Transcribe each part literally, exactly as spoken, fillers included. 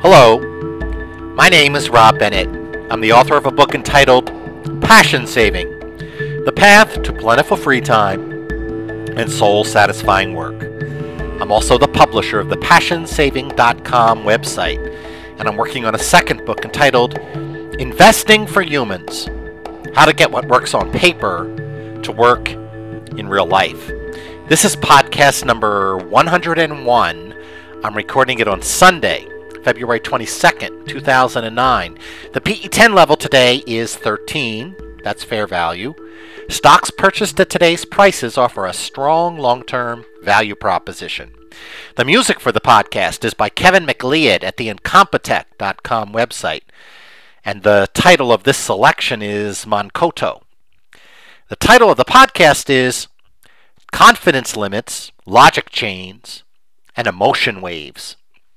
Hello, my name is Rob Bennett. I'm the author of a book entitled Passion Saving, The Path to Plentiful Free Time and Soul-Satisfying Work. I'm also the publisher of the passion saving dot com website, and I'm working on a second book entitled Investing for Humans, How to Get What Works on Paper to Work in Real Life. This is podcast number one hundred one. I'm recording it on Sunday, February twenty-second, two thousand nine. The P E ten level today is thirteen. That's fair value. Stocks purchased at today's prices offer a strong long-term value proposition. The music for the podcast is by Kevin MacLeod at the incompetech dot com website. And the title of this selection is Mankoto. The title of the podcast is Confidence Limits, Logic Chains, and Emotion Waves.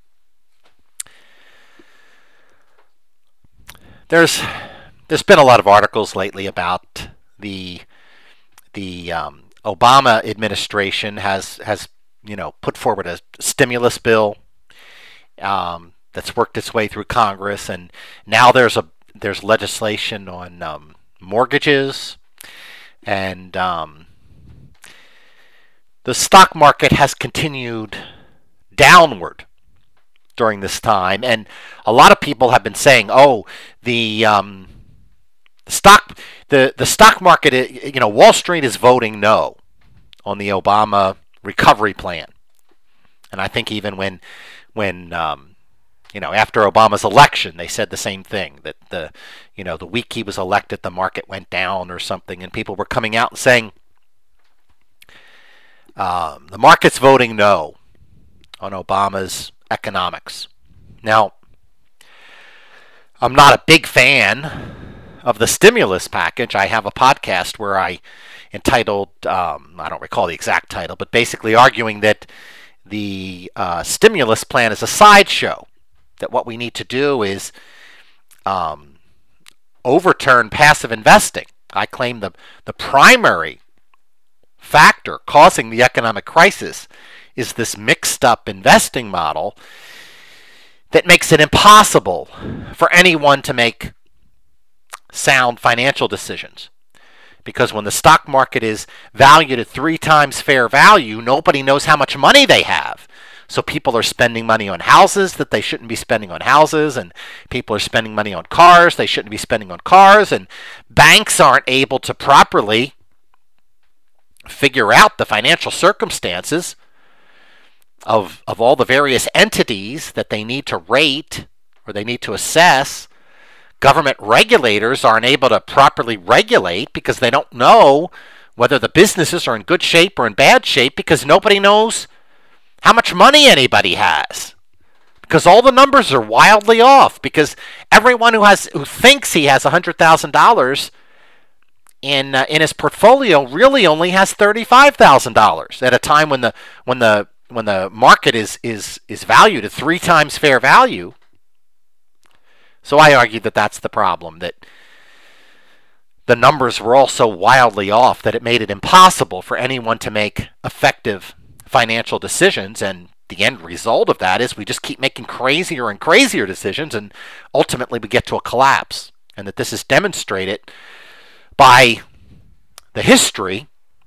There's there's been a lot of articles lately about the the um, Obama administration has has you know put forward a stimulus bill um, that's worked its way through Congress, and now there's a there's legislation on um, mortgages, and um, the stock market has continued downward during this time, and a lot of people have been saying, "Oh, the um, stock, the the stock market, you know, Wall Street is voting no on the Obama recovery plan." And I think even when when um, you know after Obama's election, they said the same thing, that the you know the week he was elected, the market went down or something, and people were coming out and saying um, the market's voting no on Obama's economics. Now, I'm not a big fan of the stimulus package. I have a podcast where I entitled, um, I don't recall the exact title, but basically arguing that the uh, stimulus plan is a sideshow, that what we need to do is um, overturn passive investing. I claim the, the primary factor causing the economic crisis is this mixed up investing model that makes it impossible for anyone to make sound financial decisions. Because when the stock market is valued at three times fair value, nobody knows how much money they have. So people are spending money on houses that they shouldn't be spending on houses, and people are spending money on cars they shouldn't be spending on cars, and banks aren't able to properly figure out the financial circumstances of of all the various entities that they need to rate or they need to assess. Government regulators aren't able to properly regulate because they don't know whether the businesses are in good shape or in bad shape, because nobody knows how much money anybody has, because all the numbers are wildly off, because everyone who has who thinks he has one hundred thousand dollars in uh, in his portfolio really only has thirty-five thousand dollars at a time when the when the when the market is, is, is valued at three times fair value. So I argue that that's the problem, that the numbers were all so wildly off that it made it impossible for anyone to make effective financial decisions, and the end result of that is we just keep making crazier and crazier decisions, and ultimately we get to a collapse. And that this is demonstrated by the history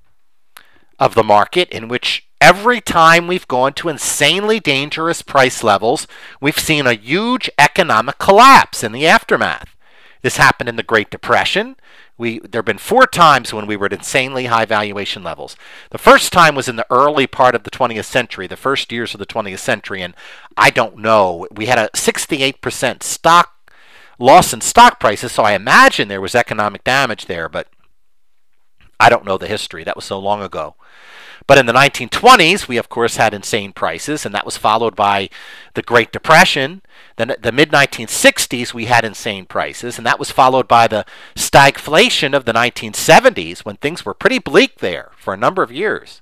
of the market, in which every time we've gone to insanely dangerous price levels, we've seen a huge economic collapse in the aftermath. This happened in the Great Depression. We, there have been four times when we were at insanely high valuation levels. The first time was in the early part of the twentieth century, the first years of the twentieth century, and I don't know. We had a sixty-eight percent stock loss in stock prices, so I imagine there was economic damage there, but I don't know the history. That was so long ago. But in the nineteen twenties, we of course had insane prices, and that was followed by the Great Depression. Then the mid nineteen sixties, we had insane prices, and that was followed by the stagflation of the nineteen seventies, when things were pretty bleak there for a number of years.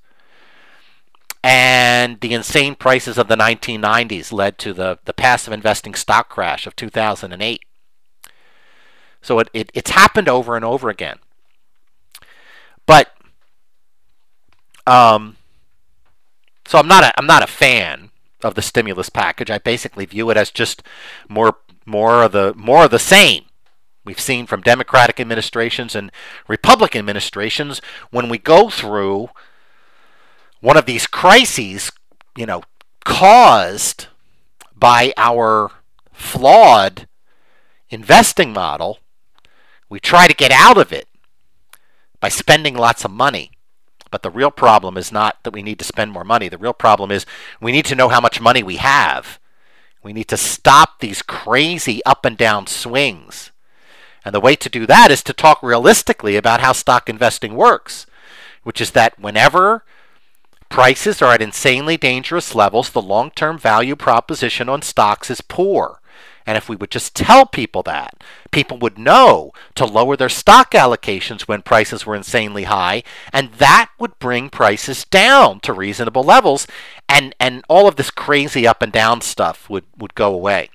And the insane prices of the nineteen nineties led to the, the passive investing stock crash of two thousand eight. So it, it it's happened over and over again. But Um, so I'm not a I'm not a fan of the stimulus package. I basically view it as just more more of the more of the same we've seen from Democratic administrations and Republican administrations when we go through one of these crises, you know, caused by our flawed investing model. We try to get out of it by spending lots of money. But the real problem is not that we need to spend more money. The real problem is we need to know how much money we have. We need to stop these crazy up and down swings. And the way to do that is to talk realistically about how stock investing works, which is that whenever prices are at insanely dangerous levels, the long-term value proposition on stocks is poor. And if we would just tell people that, people would know to lower their stock allocations when prices were insanely high, and that would bring prices down to reasonable levels, and, and all of this crazy up and down stuff would, would go away.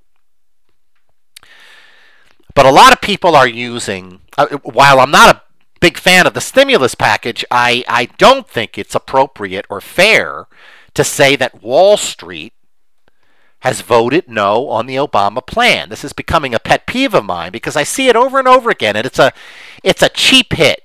But a lot of people are using, uh, while I'm not a big fan of the stimulus package, I, I don't think it's appropriate or fair to say that Wall Street has voted no on the Obama plan. This is becoming a pet peeve of mine because I see it over and over again, and it's a it's a cheap hit.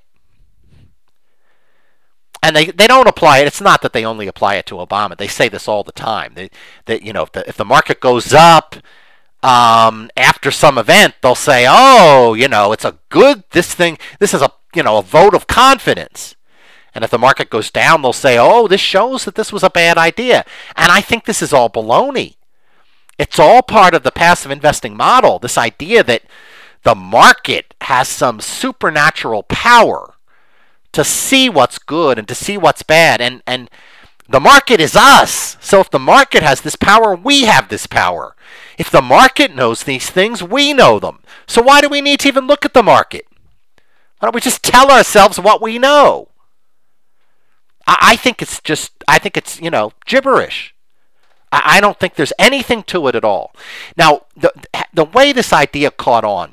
And they, they don't apply it. It's not that they only apply it to Obama. They say this all the time. They, they you know if the, if the market goes up um, after some event, they'll say, oh, you know, it's a good this thing. This is a you know a vote of confidence. And if the market goes down, they'll say, oh, this shows that this was a bad idea. And I think this is all baloney. It's all part of the passive investing model, this idea that the market has some supernatural power to see what's good and to see what's bad. And, and the market is us. So if the market has this power, we have this power. If the market knows these things, we know them. So why do we need to even look at the market? Why don't we just tell ourselves what we know? I, I think it's just, I think it's, you know, gibberish. I don't think there's anything to it at all. Now, the the way this idea caught on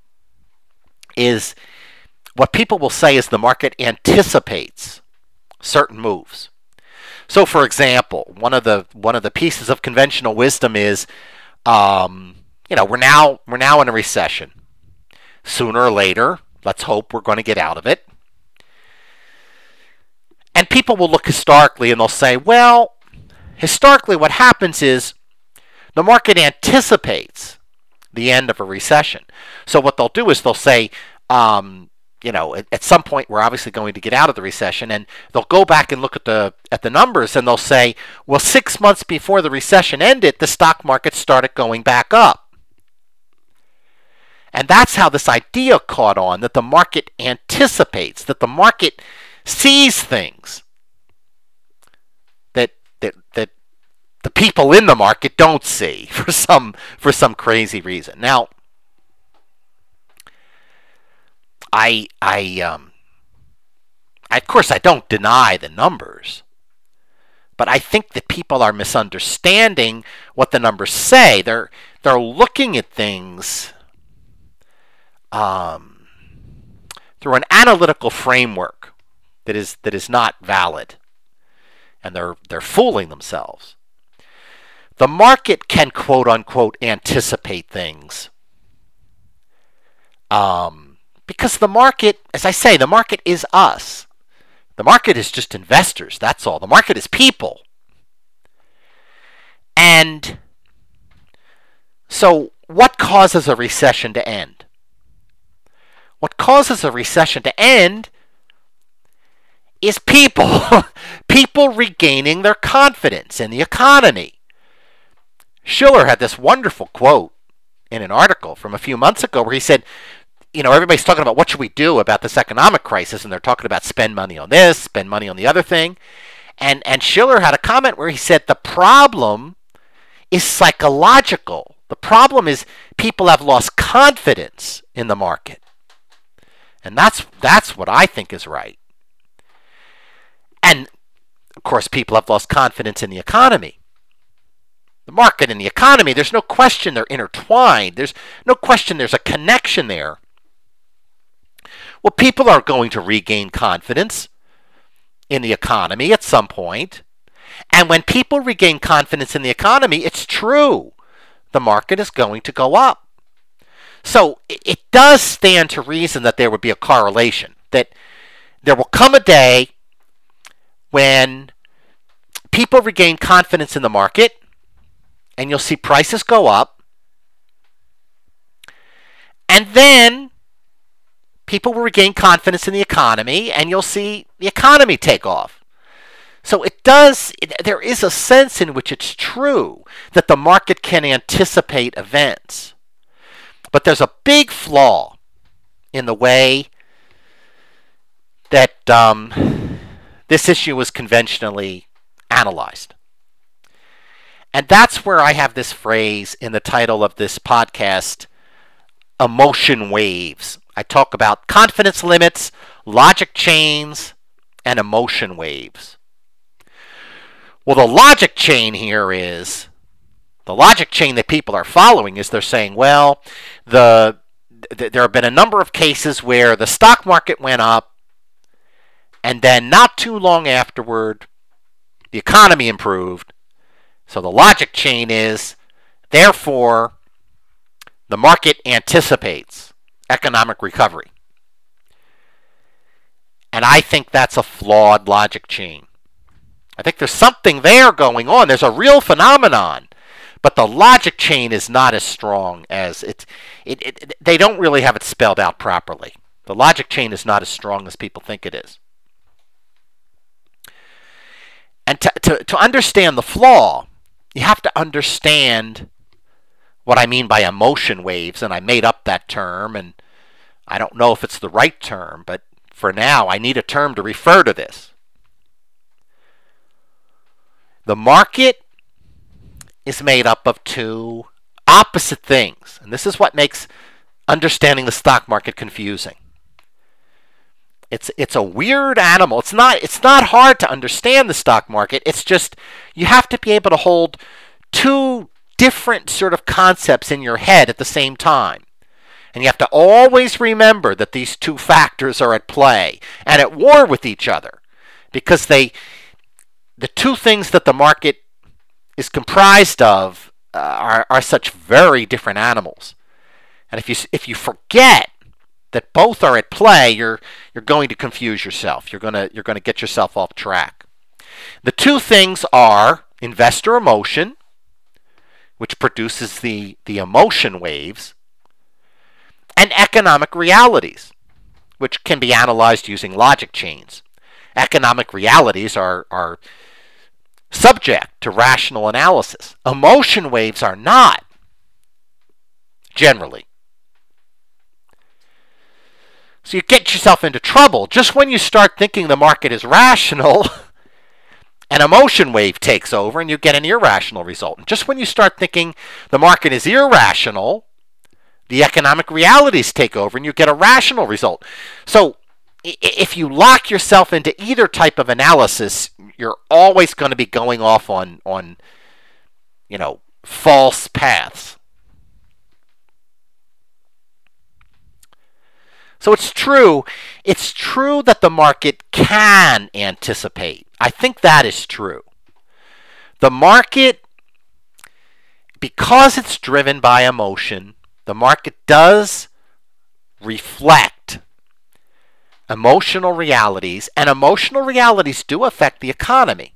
is what people will say is the market anticipates certain moves. So, for example, one of the one of the pieces of conventional wisdom is, um, you know, we're now we're now in a recession. Sooner or later, let's hope we're going to get out of it. And people will look historically and they'll say, well, historically, what happens is the market anticipates the end of a recession. So what they'll do is they'll say, um, you know, at, at some point we're obviously going to get out of the recession, and they'll go back and look at the at the numbers, and they'll say, well, six months before the recession ended, the stock market started going back up. And that's how this idea caught on, that the market anticipates, that the market sees things that that that the people in the market don't see for some for some crazy reason. Now, I I um I, of course I don't deny the numbers, but I think that people are misunderstanding what the numbers say. They're they're looking at things um, through an analytical framework that is that is not valid, and they're they're fooling themselves. The market can quote unquote anticipate things. Um, because the market, as I say, the market is us. The market is just investors, that's all. The market is people. And so what causes a recession to end? What causes a recession to end is people. People regaining their confidence in the economy. Shiller had this wonderful quote in an article from a few months ago where he said, you know, everybody's talking about what should we do about this economic crisis, and they're talking about spend money on this, spend money on the other thing. And and Shiller had a comment where he said the problem is psychological. The problem is people have lost confidence in the market. And that's that's what I think is right. And of course, people have lost confidence in the economy. The market and the economy, there's no question they're intertwined. There's no question there's a connection there. Well, people are going to regain confidence in the economy at some point, And when people regain confidence in the economy, it's true. The market is going to go up. So it does stand to reason that there would be a correlation, that there will come a day when people regain confidence in the market and you'll see prices go up, and then people will regain confidence in the economy and you'll see the economy take off. So it does, there is a sense in which it's true that the market can anticipate events. But there's a big flaw in the way that um, this issue was conventionally analyzed. And that's where I have this phrase in the title of this podcast, emotion waves. I talk about confidence limits, logic chains, and emotion waves. Well, the logic chain here is, the logic chain that people are following is they're saying, well, the th- there have been a number of cases where the stock market went up, and then not too long afterward, the economy improved. So the logic chain is, therefore, the market anticipates economic recovery. And I think that's a flawed logic chain. I think there's something there going on. There's a real phenomenon. But the logic chain is not as strong as it, it, it. They don't really have it spelled out properly. The logic chain is not as strong as people think it is. And to, to, to understand the flaw, you have to understand what I mean by emotion waves. And I made up that term, and I don't know if it's the right term, but for now, I need a term to refer to this. The market is made up of two opposite things. And this is what makes understanding the stock market confusing. It's it's a weird animal. It's not it's not hard to understand the stock market. It's just you have to be able to hold two different sort of concepts in your head at the same time. And you have to always remember that these two factors are at play and at war with each other, because they the two things that the market is comprised of uh, are, are such very different animals. And if you if you forget that both are at play, you're you're going to confuse yourself. You're gonna you're gonna get yourself off track. The two things are investor emotion, which produces the, the emotion waves, and economic realities, which can be analyzed using logic chains. Economic realities are are subject to rational analysis. Emotion waves are not, generally. So you get yourself into trouble just when you start thinking the market is rational. An emotion wave takes over and you get an irrational result. And just when you start thinking the market is irrational, the economic realities take over and you get a rational result. So if you lock yourself into either type of analysis, you're always going to be going off on, on, you know, false paths. So it's true. It's true that the market can anticipate. I think that is true. The market, because it's driven by emotion, the market does reflect emotional realities, and emotional realities do affect the economy.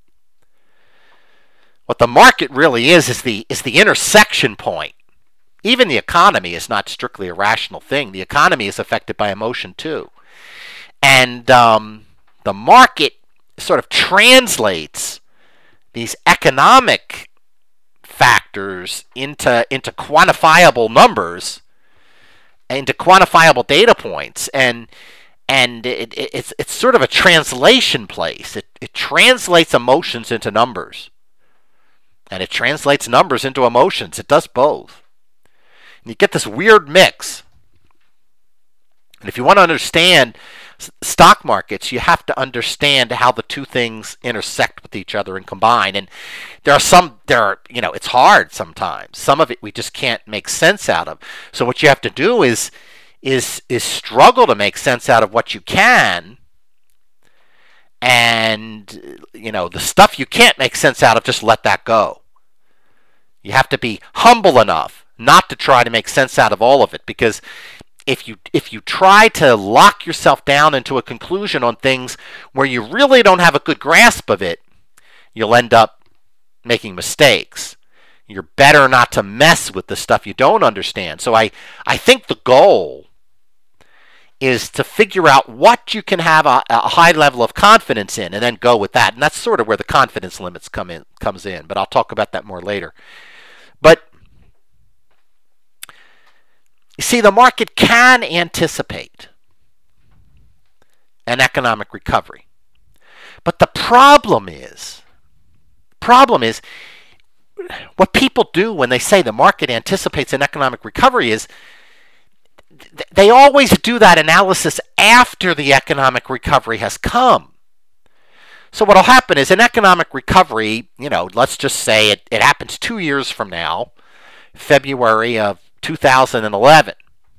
What the market really is is the is the intersection point. Even the economy is not strictly a rational thing. The economy is affected by emotion too. And um, the market sort of translates these economic factors into, into quantifiable numbers, into quantifiable data points. And and it, it, it's it's sort of a translation place. It, it translates emotions into numbers. And it translates numbers into emotions. It does both. And you get this weird mix. And if you want to understand stock markets, you have to understand how the two things intersect with each other and combine. And there are some, there are, you know, it's hard sometimes. Some of it we just can't make sense out of. So what you have to do is, is, is struggle to make sense out of what you can, And, you know, the stuff you can't make sense out of, just let that go. You have to be humble enough not to try to make sense out of all of it, because if you if you try to lock yourself down into a conclusion on things where you really don't have a good grasp of it, you'll end up making mistakes. You're better not to mess with the stuff you don't understand. So I, I think the goal is to figure out what you can have a, a high level of confidence in and then go with that. And that's sort of where the confidence limits come in comes in, but I'll talk about that more later. But you see, the market can anticipate an economic recovery. But the problem is, problem is, what people do when they say the market anticipates an economic recovery is they always do that analysis after the economic recovery has come. So what will happen is an economic recovery, you know, let's just say it, it happens two years from now, February of two thousand eleven.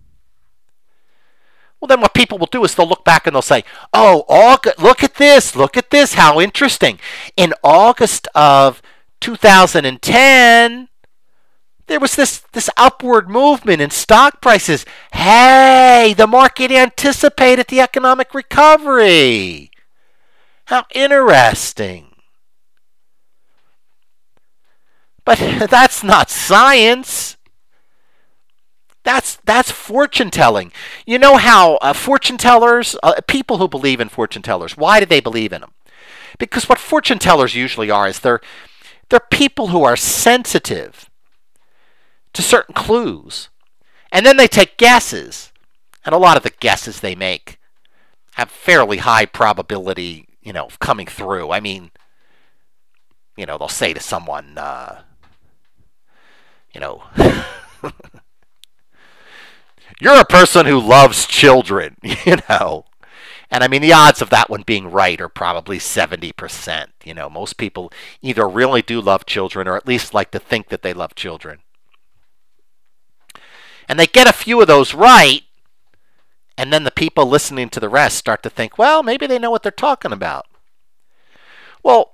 Well, then what people will do is they'll look back and they'll say, oh, August, look at this, look at this, how interesting. In August of two thousand ten, there was this, this upward movement in stock prices. Hey, the market anticipated the economic recovery. How interesting. But that's not science. That's that's fortune telling. You know how uh, fortune tellers, uh, people who believe in fortune tellers, why do they believe in them? Because what fortune tellers usually are is they're they're people who are sensitive to certain clues, and then they take guesses, and a lot of the guesses they make have fairly high probability, you know, of coming through. I mean, you know, they'll say to someone, uh, you know, you're a person who loves children, you know. And I mean, the odds of that one being right are probably seventy percent. You know, most people either really do love children or at least like to think that they love children. And they get a few of those right, and then the people listening to the rest start to think, well, maybe they know what they're talking about. Well,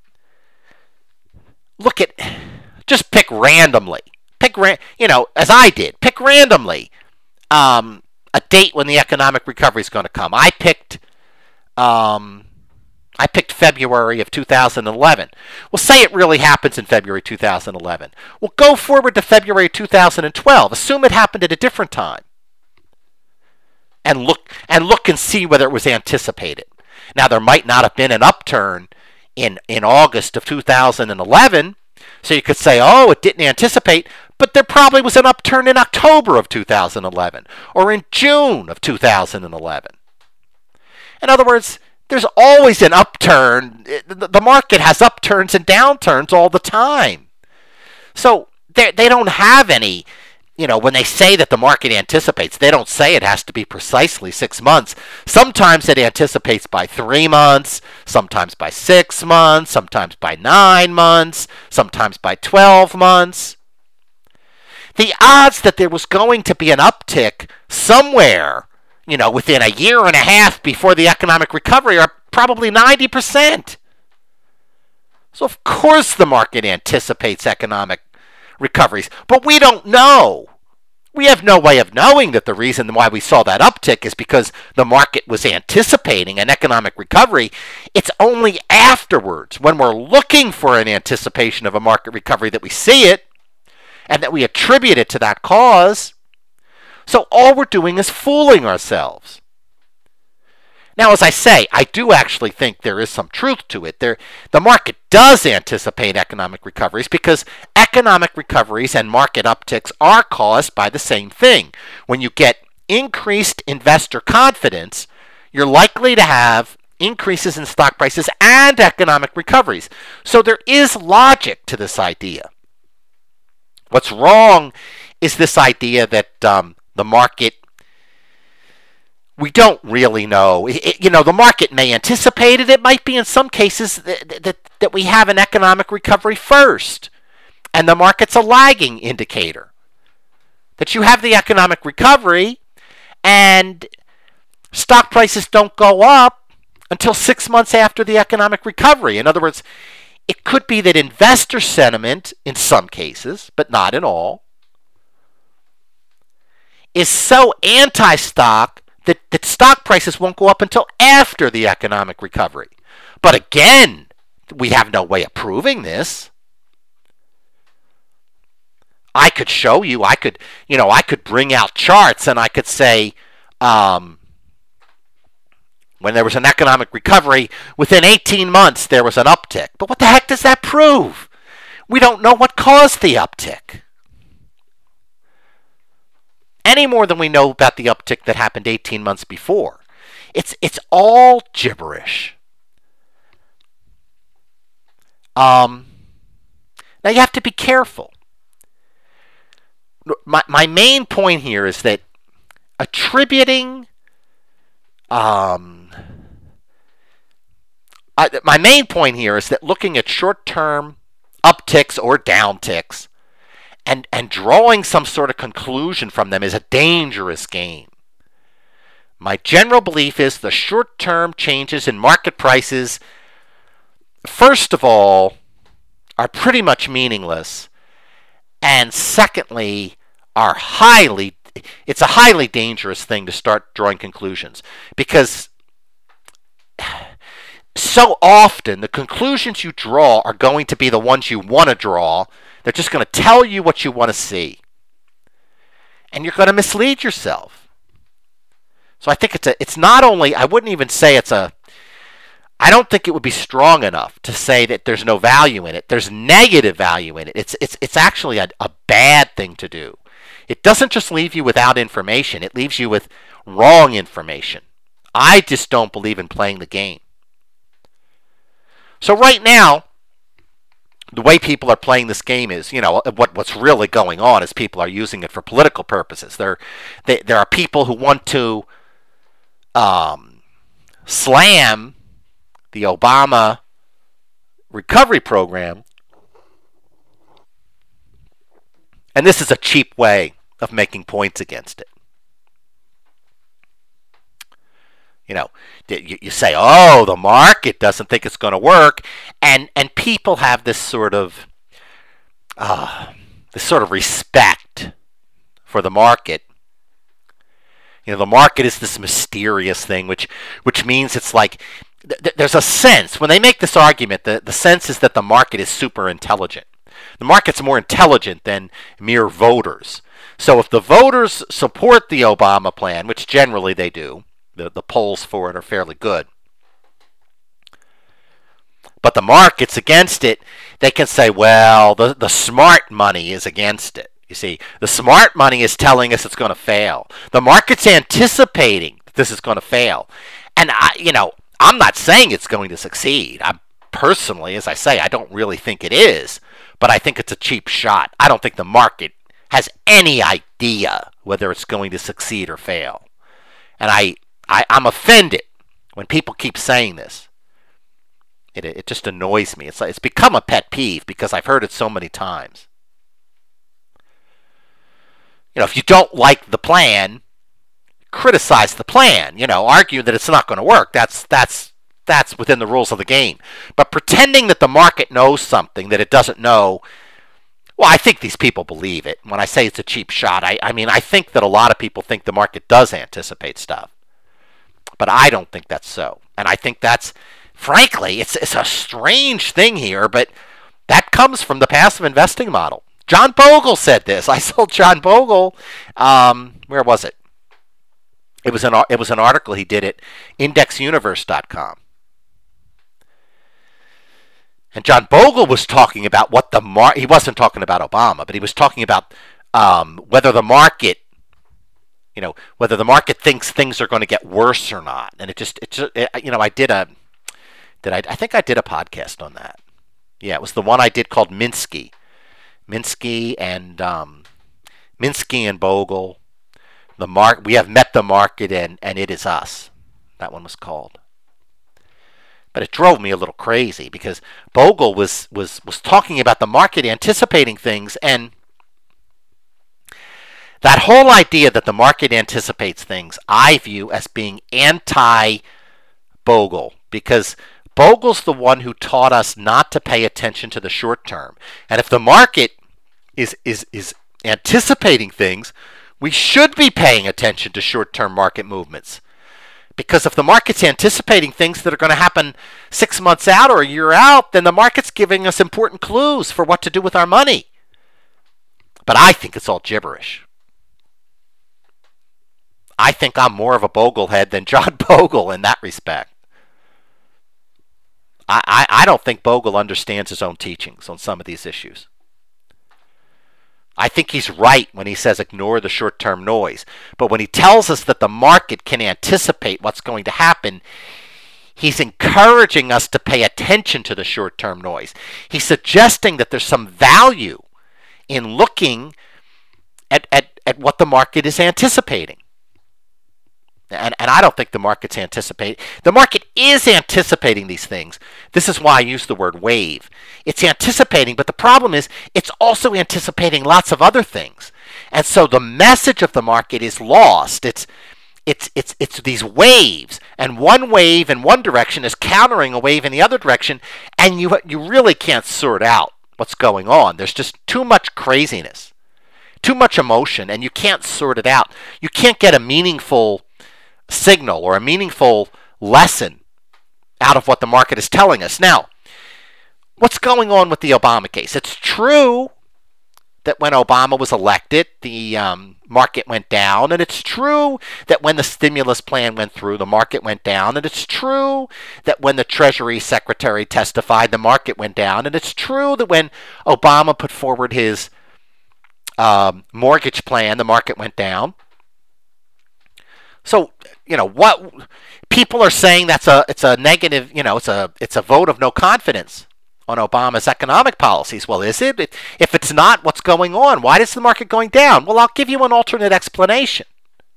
look at, just pick randomly. Pick, ran, you know, as I did, pick randomly. Um, a date when the economic recovery is going to come. I picked, um, I picked February of two thousand eleven. Well, say it really happens in February two thousand eleven. Well, go forward to February two thousand twelve. Assume it happened at a different time, and look and look and see whether it was anticipated. Now, there might not have been an upturn in in August of two thousand eleven, so you could say, oh, it didn't anticipate. But there probably was an upturn in October of two thousand eleven or in June of two thousand eleven. In other words, there's always an upturn. The market has upturns and downturns all the time. So they they don't have any, you know, when they say that the market anticipates, they don't say it has to be precisely six months. Sometimes it anticipates by three months, sometimes by six months, sometimes by nine months, sometimes by twelve months. The odds that there was going to be an uptick somewhere, you know, within a year and a half before the economic recovery are probably ninety percent. So of course the market anticipates economic recoveries, but we don't know. We have no way of knowing that the reason why we saw that uptick is because the market was anticipating an economic recovery. It's only afterwards, when we're looking for an anticipation of a market recovery, that we see it, and that we attribute it to that cause. So all we're doing is fooling ourselves. Now, as I say, I do actually think there is some truth to it. There, the market does anticipate economic recoveries because economic recoveries and market upticks are caused by the same thing. When you get increased investor confidence, you're likely to have increases in stock prices and economic recoveries. So there is logic to this idea. What's wrong is this idea that um, the market, we don't really know. It, it, you know, the market may anticipate it. It might be in some cases that, that, that we have an economic recovery first, and the market's a lagging indicator. That you have the economic recovery, and stock prices don't go up, until six months after the economic recovery. In other words, it could be that investor sentiment, in some cases, but not in all, is so anti-stock that, that stock prices won't go up until after the economic recovery. But again, we have no way of proving this. I could show you, I could, you know, I could bring out charts and I could say, um, when there was an economic recovery, within eighteen months there was an uptick. But what the heck does that prove? We don't know what caused the uptick. Any more than we know about the uptick that happened eighteen months before. It's it's all gibberish. Um, now you have to be careful. My my main point here is that attributing um, I, my main point here is that looking at short-term upticks or downticks and and drawing some sort of conclusion from them is a dangerous game. My general belief is the short-term changes in market prices, first of all, are pretty much meaningless, and secondly, are highly, it's a highly dangerous thing to start drawing conclusions, because so often the conclusions you draw are going to be the ones you want to draw. They're just going to tell you what you want to see, and you're going to mislead yourself. So I think it's a, it's not only, I wouldn't even say it's a, I don't think it would be strong enough to say that there's no value in it. There's negative value in it. It's it's it's actually a, a bad thing to do. It doesn't just leave you without information. It leaves you with wrong information. I just don't believe in playing the game. So right now, the way people are playing this game is, you know, what what's really going on is people are using it for political purposes. There, they, there are people who want to um, slam the Obama recovery program, and this is a cheap way of making points against it. You know, you say, oh, the market doesn't think it's going to work, and and people have this sort of uh, this sort of respect for the market. You know, the market is this mysterious thing, which which means it's like th- there's a sense when they make this argument. The the sense is that the market is super intelligent. The market's more intelligent than mere voters. So if the voters support the Obama plan, which generally they do, the, the polls for it are fairly good, but the market's against it, they can say, well, the, the smart money is against it. You see, the smart money is telling us it's going to fail. The market's anticipating that this is going to fail. And, I, you know, I'm not saying it's going to succeed. I'm personally, as I say, I don't really think it is, but I think it's a cheap shot. I don't think the market has any idea whether it's going to succeed or fail. And I, I, I'm offended when people keep saying this. It, it just annoys me. It's like, it's become a pet peeve because I've heard it so many times. You know, if you don't like the plan, criticize the plan. You know, argue that it's not going to work. That's that's that's within the rules of the game. But pretending that the market knows something that it doesn't know, well, I think these people believe it. When I say it's a cheap shot, I, I mean, I think that a lot of people think the market does anticipate stuff. But I don't think that's so. And I think that's, frankly, it's it's a strange thing here, but that comes from the passive investing model. John Bogle said this. I saw John Bogle, um, where was it? It was an it was an article he did at index universe dot com. And John Bogle was talking about what the mar- he wasn't talking about Obama, but he was talking about um, whether the market, you know, whether the market thinks things are going to get worse or not. And it just, it just it, you know, I did a, did I, I think I did a podcast on that. Yeah, it was the one I did called Minsky. Minsky and um, Minsky and Bogle. The mark we have met the market and, and it is us. That one was called. But it drove me a little crazy because Bogle was was was talking about the market anticipating things, and that whole idea that the market anticipates things I view as being anti Bogle, because Bogle's the one who taught us not to pay attention to the short term. And if the market is is is anticipating things, we should be paying attention to short-term market movements. Because if the market's anticipating things that are going to happen six months out or a year out, then the market's giving us important clues for what to do with our money. But I think it's all gibberish. I think I'm more of a Boglehead than John Bogle in that respect. I, I, I don't think Bogle understands his own teachings on some of these issues. I think he's right when he says ignore the short-term noise. But when he tells us that the market can anticipate what's going to happen, he's encouraging us to pay attention to the short-term noise. He's suggesting that there's some value in looking at, at, at what the market is anticipating. And, and I don't think the market's anticipating. The market is anticipating these things. This is why I use the word wave. It's anticipating, but the problem is it's also anticipating lots of other things. And so the message of the market is lost. It's it's it's it's these waves, and one wave in one direction is countering a wave in the other direction, and you you really can't sort out what's going on. There's just too much craziness, too much emotion, and you can't sort it out. You can't get a meaningful signal or a meaningful lesson out of what the market is telling us. Now, what's going on with the Obama case? It's true that when Obama was elected, the um, market went down, and it's true that when the stimulus plan went through, the market went down, and it's true that when the Treasury Secretary testified, the market went down, and it's true that when Obama put forward his um, mortgage plan, the market went down. So, you know, what people are saying that's a it's a negative, you know, it's a it's a vote of no confidence on Obama's economic policies. Well, is it? If it's not, what's going on? Why is the market going down? Well, I'll give you an alternate explanation.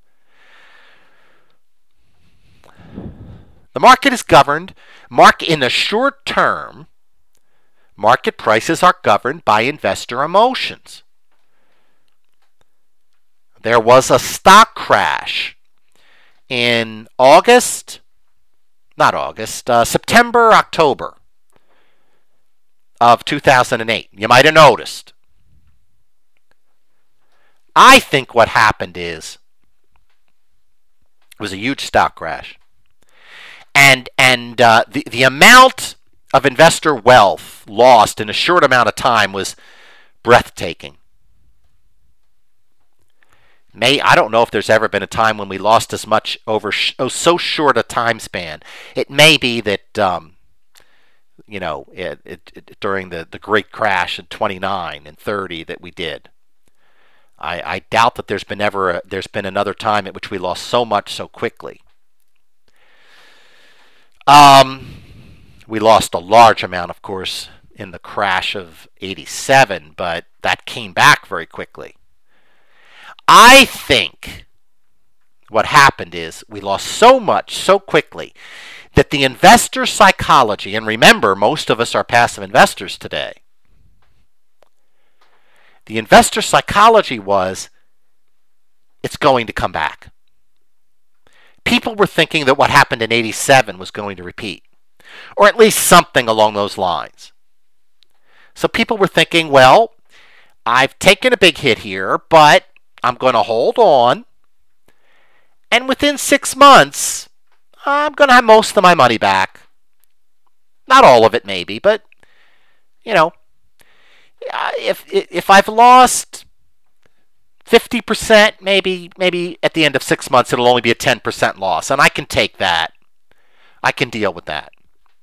The market is governed, mark in the short term, market prices are governed by investor emotions. There was a stock crash in August, not August, uh, September, October of two thousand eight. You might have noticed. I think what happened is it was a huge stock crash. And and uh, the, the amount of investor wealth lost in a short amount of time was breathtaking. May I don't know if there's ever been a time when we lost as much over sh- oh, so short a time span. It may be that um, you know it, it, it, during the, the great crash in twenty-nine and thirty that we did. I, I doubt that there's been ever a, there's been another time at which we lost so much so quickly. Um, we lost a large amount, of course, in the crash of eighty-seven, but that came back very quickly. I think what happened is we lost so much so quickly that the investor psychology, and remember, most of us are passive investors today. The investor psychology was, it's going to come back. People were thinking that what happened in eighty-seven was going to repeat, or at least something along those lines. So people were thinking, well, I've taken a big hit here, but I'm going to hold on, and within six months, I'm going to have most of my money back. Not all of it, maybe, but, you know, if if I've lost fifty percent, maybe maybe at the end of six months, it'll only be a ten percent loss, and I can take that. I can deal with that.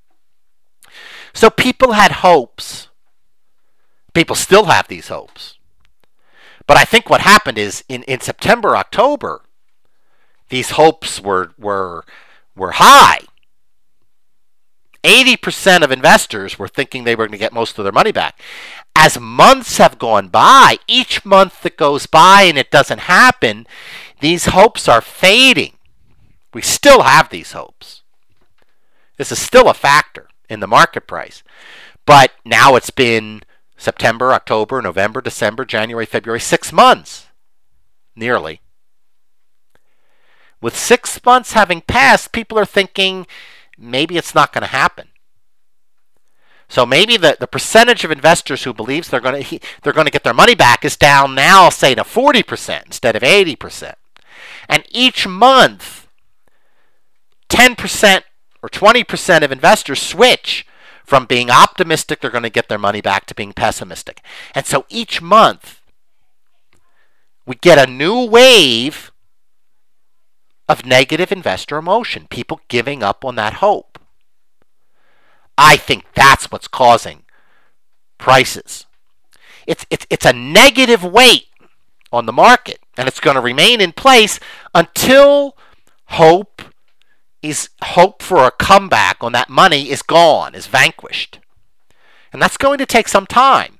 So people had hopes. People still have these hopes. But I think what happened is in, in September, October, these hopes were were were high. eighty percent of investors were thinking they were going to get most of their money back. As months have gone by, each month that goes by and it doesn't happen, these hopes are fading. We still have these hopes. This is still a factor in the market price. But now it's been September, October, November, December, January, February, six months, nearly. With six months having passed, people are thinking maybe it's not going to happen. So maybe the, the percentage of investors who believes they're going to they're going to get their money back is down now, say, to forty percent instead of eighty percent. And each month, ten percent or twenty percent of investors switch from being optimistic they're going to get their money back to being pessimistic. And so each month, we get a new wave of negative investor emotion, people giving up on that hope. I think that's what's causing prices. It's, it's, it's a negative weight on the market, and it's going to remain in place until hope is hope for a comeback on that money is gone, is vanquished. And that's going to take some time.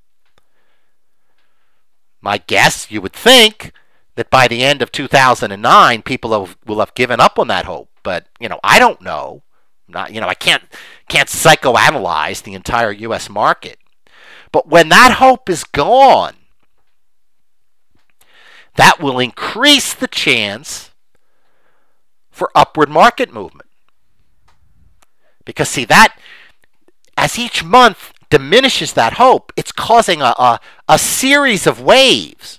My guess, you would think, that by the end of two thousand nine, people have, will have given up on that hope. But, you know, I don't know. Not, you know, I can't can't psychoanalyze the entire U S market. But when that hope is gone, that will increase the chance for upward market movement. Because, see, that, as each month diminishes that hope, it's causing a, a, a series of waves.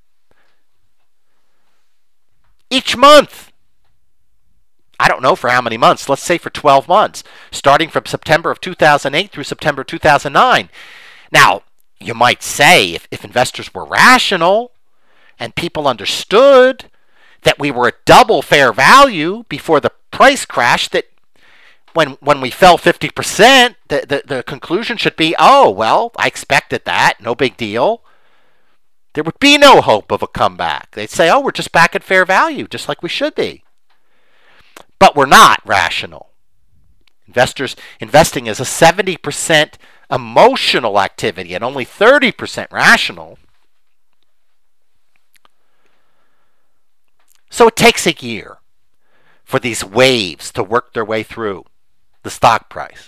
Each month. I don't know for how many months. Let's say for twelve months, starting from September of two thousand eight through September two thousand nine. Now, you might say if, if investors were rational and people understood that we were at double fair value before the price crash, that when when we fell fifty percent, the, the, the conclusion should be, oh, well, I expected that, no big deal. There would be no hope of a comeback. They'd say, oh, we're just back at fair value, just like we should be. But we're not rational. Investors investing is a seventy percent emotional activity and only thirty percent rational. So it takes a year for these waves to work their way through the stock price.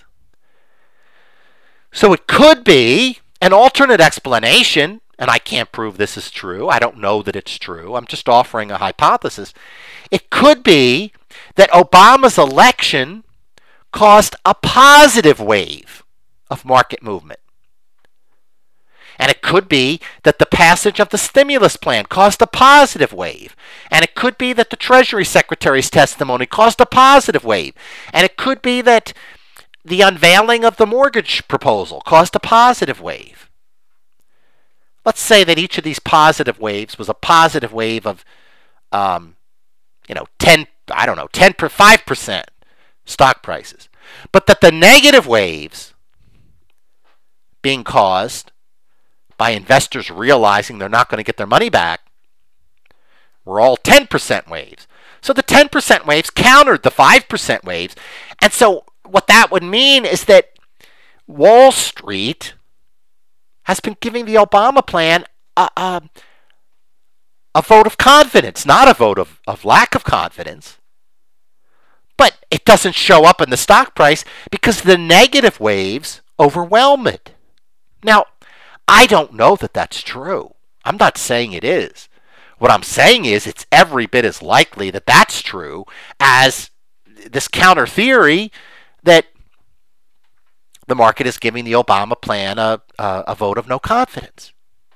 So it could be an alternate explanation, and I can't prove this is true. I don't know that it's true. I'm just offering a hypothesis. It could be that Obama's election caused a positive wave of market movement. And it could be that the passage of the stimulus plan caused a positive wave. And it could be that the Treasury Secretary's testimony caused a positive wave. And it could be that the unveiling of the mortgage proposal caused a positive wave. Let's say that each of these positive waves was a positive wave of, um, you know, ten, I don't know, ten, five percent stock prices. But that the negative waves being caused by investors realizing they're not going to get their money back were all ten percent waves. So the ten percent waves countered the five percent waves. And so what that would mean is that Wall Street has been giving the Obama plan a, a, a vote of confidence, not a vote of, of lack of confidence. But it doesn't show up in the stock price because the negative waves overwhelm it. Now, I don't know that that's true. I'm not saying it is. What I'm saying is it's every bit as likely that that's true as this counter theory that the market is giving the Obama plan a, a, a vote of no confidence.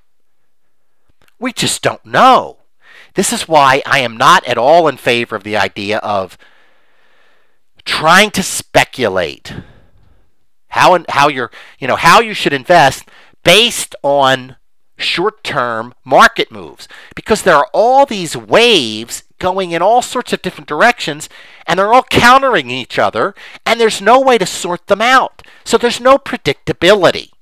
We just don't know. This is why I am not at all in favor of the idea of trying to speculate how how you're, you know, how you should invest based on short-term market moves, because there are all these waves going in all sorts of different directions, and they're all countering each other, and there's no way to sort them out. So there's no predictability.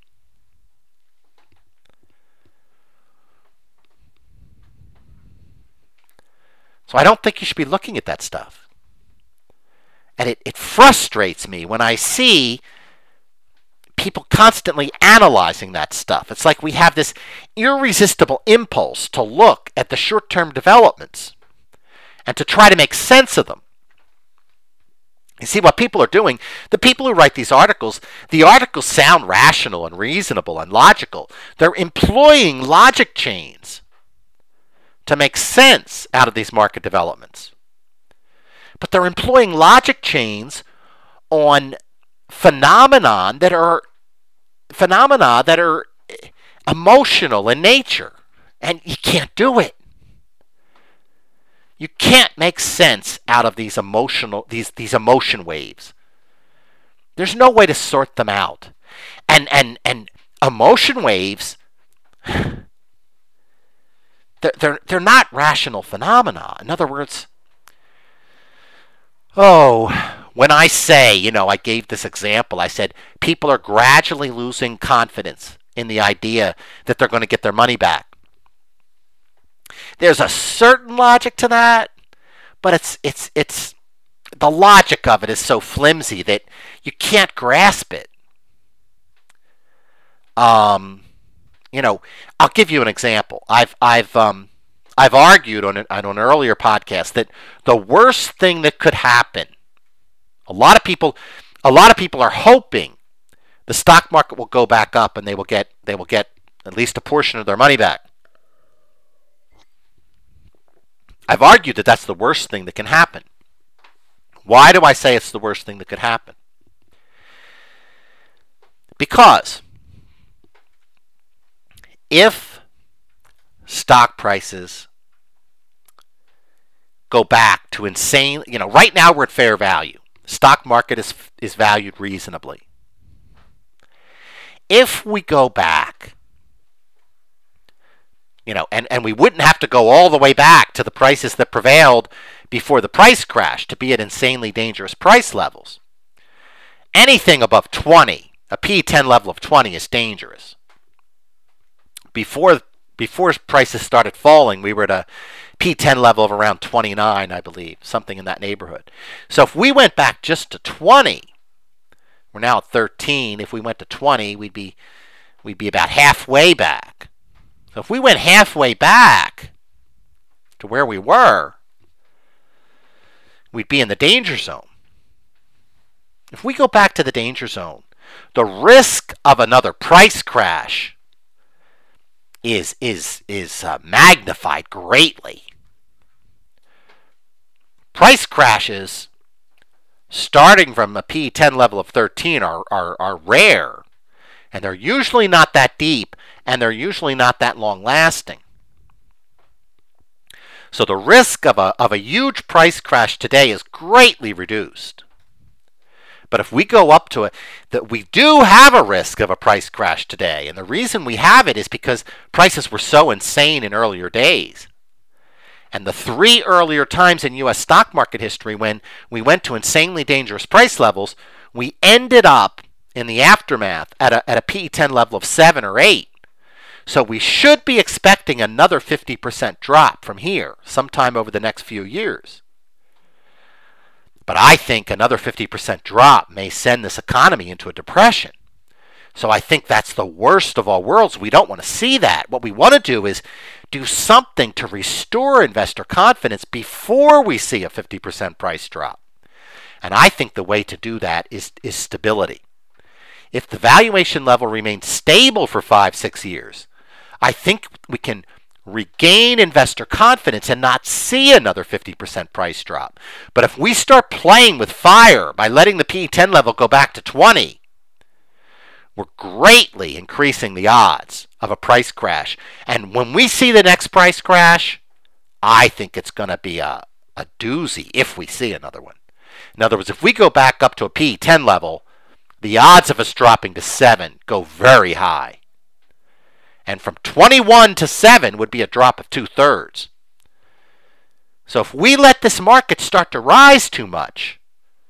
So I don't think you should be looking at that stuff. And it, it frustrates me when I see people constantly analyzing that stuff. It's like we have this irresistible impulse to look at the short-term developments and to try to make sense of them. You see, what people are doing, the people who write these articles, the articles sound rational and reasonable and logical. They're employing logic chains to make sense out of these market developments. But they're employing logic chains on phenomenon that are phenomena that are emotional in nature, and you can't do it. You can't make sense out of these emotional these these emotion waves. There's no way to sort them out. And and and emotion waves, they're they're, they're not rational phenomena. In other words, oh, when I say, you know, I gave this example, I said people are gradually losing confidence in the idea that they're going to get their money back. There's a certain logic to that, but it's it's it's the logic of it is so flimsy that you can't grasp it. Um, you know, I'll give you an example. I've I've um I've argued on an, on an earlier podcast that the worst thing that could happen, a lot of people, a lot of people are hoping the stock market will go back up and they will get they will get at least a portion of their money back. I've argued that that's the worst thing that can happen. Why do I say it's the worst thing that could happen? Because if stock prices go back to insane, you know, right now we're at fair value. Stock market is is valued reasonably. If we go back, you know, and, and we wouldn't have to go all the way back to the prices that prevailed before the price crash to be at insanely dangerous price levels. Anything above twenty, a P ten level of twenty is dangerous. Before before prices started falling, we were at a P ten level of around twenty-nine, I believe, something in that neighborhood. So if we went back just to twenty, we're now at thirteen. If we went to twenty, we'd be we'd be about halfway back. So if we went halfway back to where we were, we'd be in the danger zone. If we go back to the danger zone, the risk of another price crash is is is uh, magnified greatly. Price crashes starting from a P ten level of thirteen are, are, are rare, and they're usually not that deep, and they're usually not that long lasting. So the risk of a of a huge price crash today is greatly reduced. But if we go up to it, that we do have a risk of a price crash today. And the reason we have it is because prices were so insane in earlier days. And the three earlier times in U S stock market history when we went to insanely dangerous price levels, we ended up in the aftermath at a, at a P E ten level of seven or eight. So we should be expecting another fifty percent drop from here sometime over the next few years. But I think another fifty percent drop may send this economy into a depression. So I think that's the worst of all worlds. We don't want to see that. What we want to do is do something to restore investor confidence before we see a fifty percent price drop. And I think the way to do that is, is stability. If the valuation level remains stable for five, six years, I think we can regain investor confidence and not see another fifty percent price drop. But if we start playing with fire by letting the P E ten level go back to twenty, we're greatly increasing the odds of a price crash. And when we see the next price crash, I think it's going to be a, a doozy if we see another one. In other words, if we go back up to a P E ten level, the odds of us dropping to seven go very high. And from twenty-one to seven would be a drop of two-thirds. So if we let this market start to rise too much,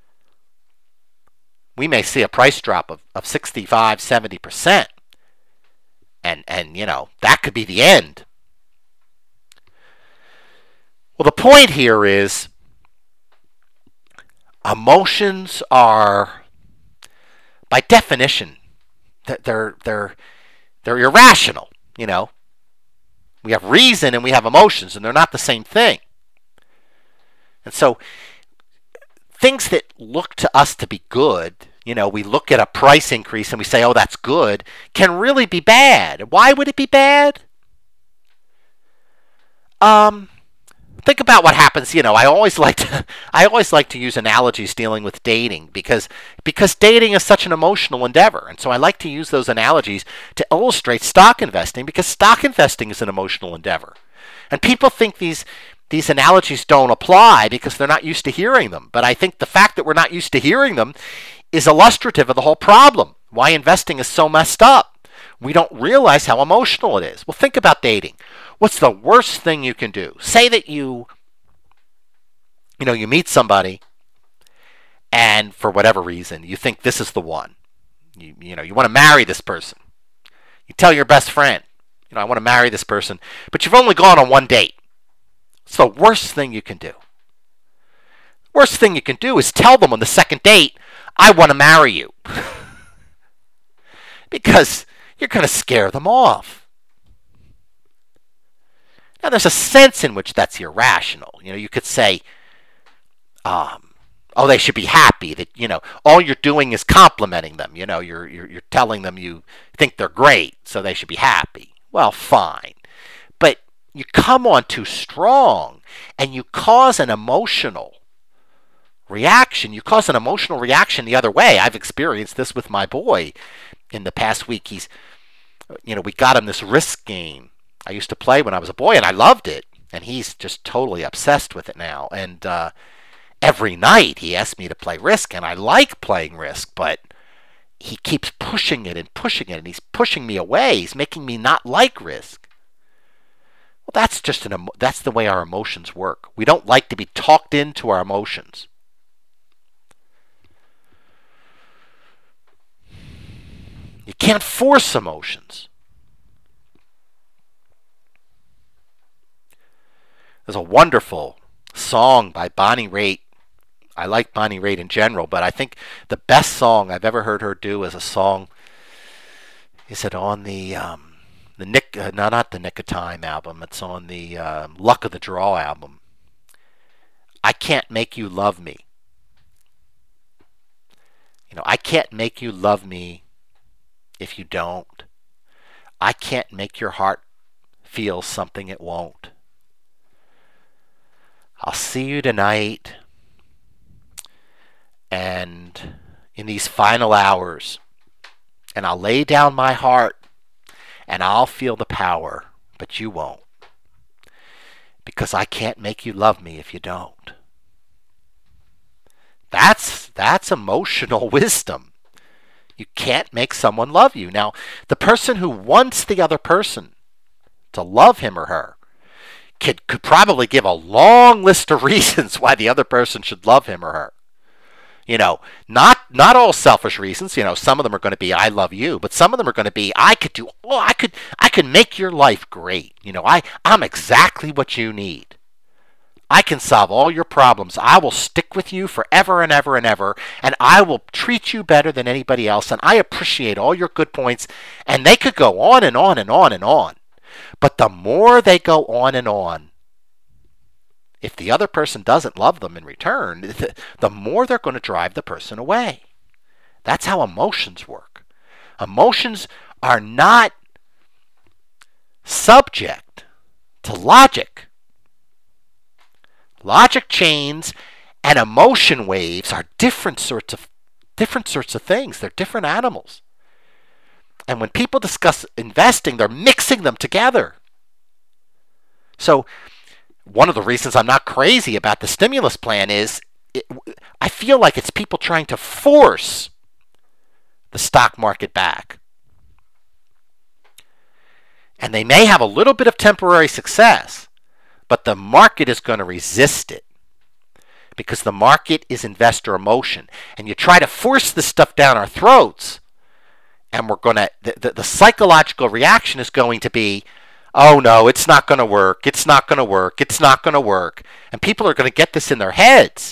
we may see a price drop of, of sixty-five, seventy percent. And, and, you know, that could be the end. Well, the point here is emotions are, by definition, they're, they're, they're irrational. You know, we have reason and we have emotions, and they're not the same thing. And so things that look to us to be good, you know, we look at a price increase and we say, oh, that's good, can really be bad. Why would it be bad? Um, Think about what happens. You know, I always like to, I always like to use analogies dealing with dating because because dating is such an emotional endeavor, and so I like to use those analogies to illustrate stock investing because stock investing is an emotional endeavor, and people think these these analogies don't apply because they're not used to hearing them. But I think the fact that we're not used to hearing them is illustrative of the whole problem. Why investing is so messed up. We don't realize how emotional it is. Well, think about dating. What's the worst thing you can do? Say that you, you know, you meet somebody and for whatever reason, you think this is the one. You, you know, you want to marry this person. You tell your best friend, you know, I want to marry this person, but you've only gone on one date. It's the worst thing you can do. Worst thing you can do is tell them on the second date, I want to marry you. Because you're going to scare them off. Now, there's a sense in which that's irrational. You know, you could say, um, oh, they should be happy that, you know, all you're doing is complimenting them. You know, you're, you're, you're telling them you think they're great, so they should be happy. Well, fine. But you come on too strong and you cause an emotional reaction. You cause an emotional reaction the other way. I've experienced this with my boy in the past week. He's, you know, we got him this Risk game. I used to play when I was a boy, and I loved it. And he's just totally obsessed with it now. And uh, every night he asks me to play Risk, and I like playing Risk, but he keeps pushing it and pushing it, and he's pushing me away. He's making me not like Risk. Well, that's just an emo- that's the way our emotions work. We don't like to be talked into our emotions. You can't force emotions. There's a wonderful song by Bonnie Raitt. I like Bonnie Raitt in general, but I think the best song I've ever heard her do is a song. Is it on the um, the Nick? Uh, no, not the Nick of Time album. It's on the uh, Luck of the Draw album. I can't make you love me. You know, I can't make you love me if you don't. I can't make your heart feel something it won't. I'll see you tonight, and in these final hours, and I'll lay down my heart, and I'll feel the power, but you won't, because I can't make you love me if you don't. That's that's emotional wisdom. You can't make someone love you. Now, the person who wants the other person to love him or her Could, could probably give a long list of reasons why the other person should love him or her. You know, not not all selfish reasons. You know, some of them are going to be I love you, but some of them are going to be I could do. Oh, I could I could make your life great. You know, I I'm exactly what you need. I can solve all your problems. I will stick with you forever and ever and ever, and I will treat you better than anybody else. And I appreciate all your good points. And they could go on and on and on and on. But the more they go on and on, if the other person doesn't love them in return, the, the more they're going to drive the person away. That's how emotions work. Emotions are not subject to logic. Logic chains and emotion waves are different sorts of different sorts of things. They're different animals. And when people discuss investing, they're mixing them together. So one of the reasons I'm not crazy about the stimulus plan is it, I feel like it's people trying to force the stock market back. And they may have a little bit of temporary success, but the market is going to resist it because the market is investor emotion. And you try to force this stuff down our throats, and we're going to, the, the, the psychological reaction is going to be, oh no, it's not going to work, it's not going to work, it's not going to work. And people are going to get this in their heads.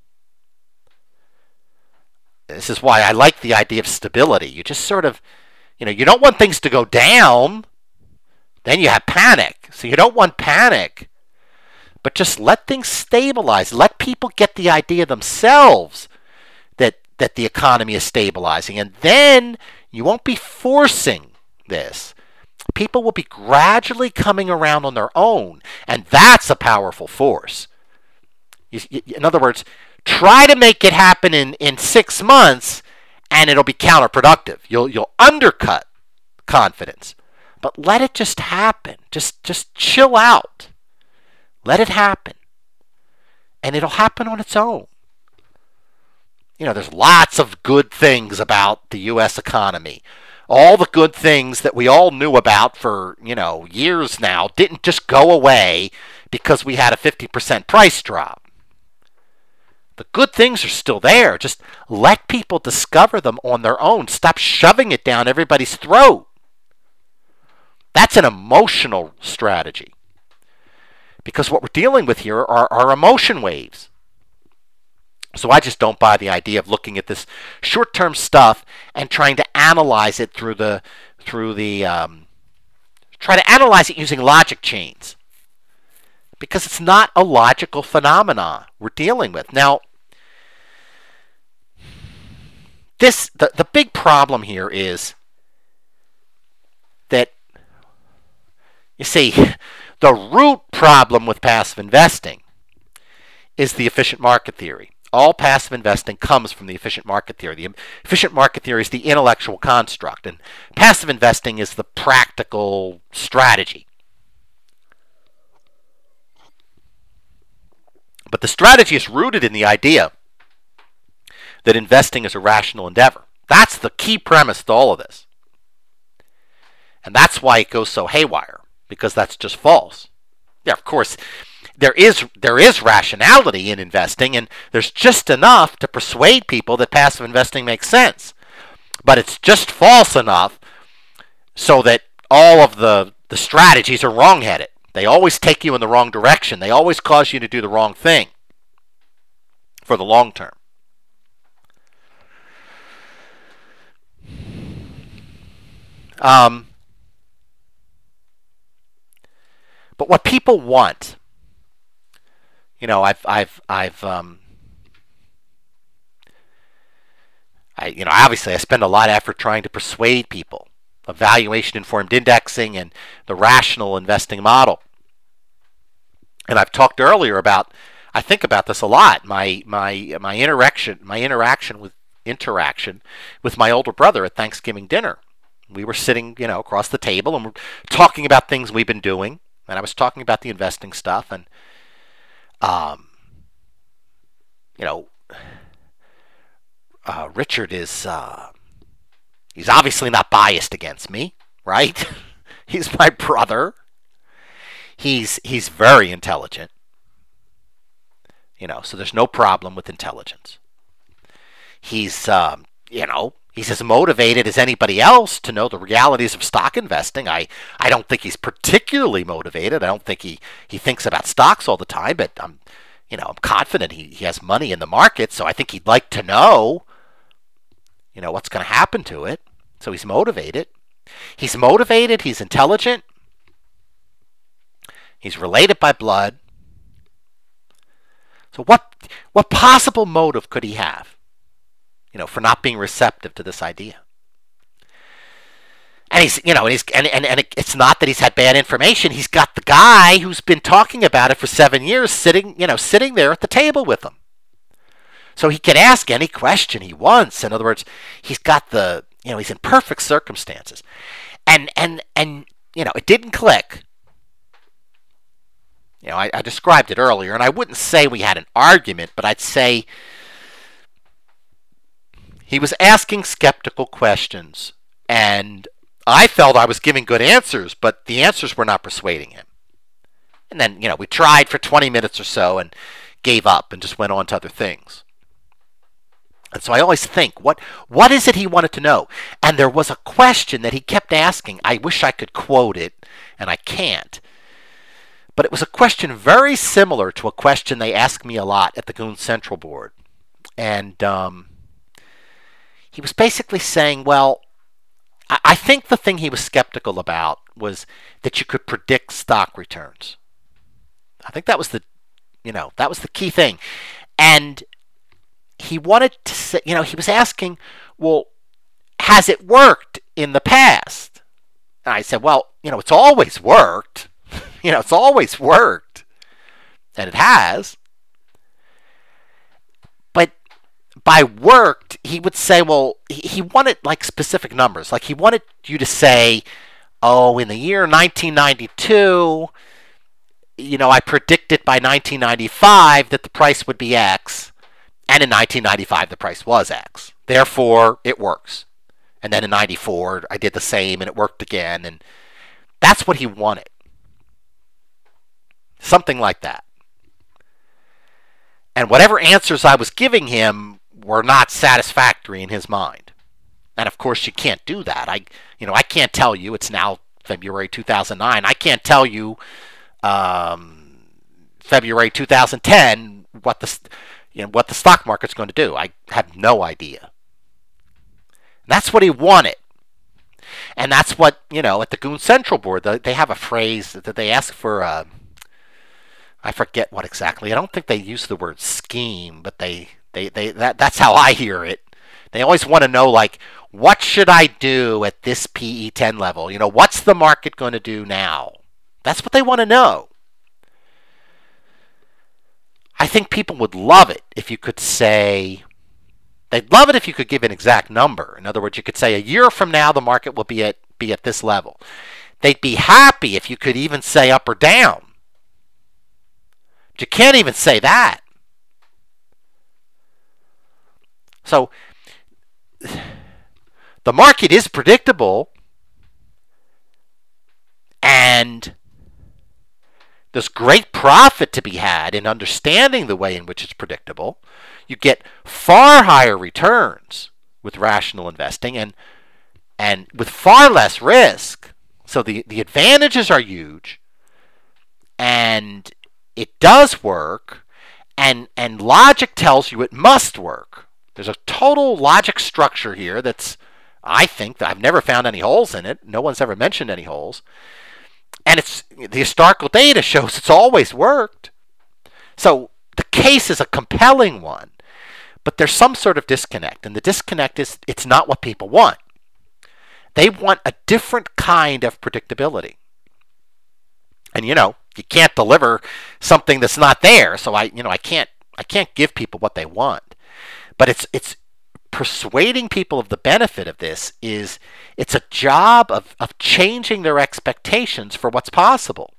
This is why I like the idea of stability. You just sort of, you know, you don't want things to go down, then you have panic. So you don't want panic, but just let things stabilize. Let people get the idea themselves that, that the economy is stabilizing. And then you won't be forcing this. people will be gradually coming around on their own, and that's a powerful force. In other words, try to make it happen in, in six months, and it'll be counterproductive. You'll you'll undercut confidence, but let it just happen. Just just chill out. Let it happen, and it'll happen on its own. You know, there's lots of good things about the U S economy. All the good things that we all knew about for, you know, years now didn't just go away because we had a fifty percent price drop. The good things are still there. Just let people discover them on their own. Stop shoving it down everybody's throat. That's an emotional strategy. Because what we're dealing with here are, are emotion waves. So I just don't buy the idea of looking at this short-term stuff and trying to analyze it through the through the um, try to analyze it using logic chains, because it's not a logical phenomenon we're dealing with. Now, this the, the big problem here is that, you see, the root problem with passive investing is the efficient market theory. All passive investing comes from the efficient market theory. The efficient market theory is the intellectual construct, and passive investing is the practical strategy. But the strategy is rooted in the idea that investing is a rational endeavor. That's the key premise to all of this. And that's why it goes so haywire, because that's just false. Yeah, of course, there is there is rationality in investing, and there's just enough to persuade people that passive investing makes sense. But it's just false enough so that all of the, the strategies are wrong-headed. They always take you in the wrong direction. They always cause you to do the wrong thing for the long term. Um, but what people want, you know, I've, I've, I've, um, I, you know, obviously I spend a lot of effort trying to persuade people of valuation-informed indexing and the rational investing model. And I've talked earlier about, I think about this a lot. My my my interaction, my interaction with interaction with my older brother at Thanksgiving dinner. We were sitting, you know, across the table, and we're talking about things we've been doing. And I was talking about the investing stuff, and um, you know, uh, Richard is uh, he's obviously not biased against me, right? He's my brother. He's he's very intelligent, you know, so there's no problem with intelligence. He's um, you know, he's as motivated as anybody else to know the realities of stock investing. I, I don't think he's particularly motivated. I don't think he, he thinks about stocks all the time, but I'm, you know, I'm confident he, he has money in the market, so I think he'd like to know, you know, what's going to happen to it. So he's motivated. He's motivated, he's intelligent, he's related by blood. So what what possible motive could he have, you know, for not being receptive to this idea? And he's, you know, and he's, and, and, and it's not that he's had bad information. He's got the guy who's been talking about it for seven years sitting, you know, sitting there at the table with him. So he can ask any question he wants. In other words, he's got the, you know, he's in perfect circumstances. And, and, and you know, it didn't click. You know, I, I described it earlier, and I wouldn't say we had an argument, but I'd say he was asking skeptical questions, and I felt I was giving good answers, but the answers were not persuading him. And then, you know, we tried for twenty minutes or so and gave up and just went on to other things. And so I always think, what what is it he wanted to know? And there was a question that he kept asking. I wish I could quote it, and I can't. But it was a question very similar to a question they ask me a lot at the Goon Central Board. And um, he was basically saying, well, I, I think the thing he was skeptical about was that you could predict stock returns. I think that was the, you know, that was the key thing. And he wanted to say, you know, he was asking, well, has it worked in the past? And I said, well, you know, it's always worked. you know, it's always worked. And it has. But by worked, he would say, well, he wanted like specific numbers. Like he wanted you to say, oh, in the year nineteen ninety-two, you know, I predicted by nineteen ninety-five that the price would be X. And in nineteen ninety-five, the price was X. Therefore, it works. And then in ninety-four, I did the same and it worked again. And that's what he wanted. Something like that. And whatever answers I was giving him were not satisfactory in his mind. And of course, you can't do that. I, you know, I can't tell you. It's now February two thousand nine. I can't tell you um, February two thousand ten what the, you know, what the stock market's going to do. I have no idea. That's what he wanted. And that's what, you know, at the Goon Central Board, they have a phrase that they ask for, uh, I forget what exactly. I don't think they use the word scheme, but they, they, they that, that's how I hear it. They always want to know, like, what should I do at this P E ten level? You know, what's the market going to do now? That's what they want to know. I think people would love it if you could say, they'd love it if you could give an exact number. In other words, you could say a year from now the market will be at be at this level. They'd be happy if you could even say up or down. But you can't even say that. So the market is predictable, and there's great profit to be had in understanding the way in which it's predictable. You get far higher returns with rational investing and and with far less risk. So the, the advantages are huge, and it does work, and and logic tells you it must work. There's a total logic structure here that's, I think, that I've never found any holes in it. No one's ever mentioned any holes. And it's the historical data shows it's always worked. So the case is a compelling one, but there's some sort of disconnect. And the disconnect is it's not what people want. They want a different kind of predictability. And, you know, you can't deliver something that's not there. So I, you know, I can't, I can't give people what they want. But it's, it's persuading people of the benefit of this is, it's a job of, of changing their expectations for what's possible.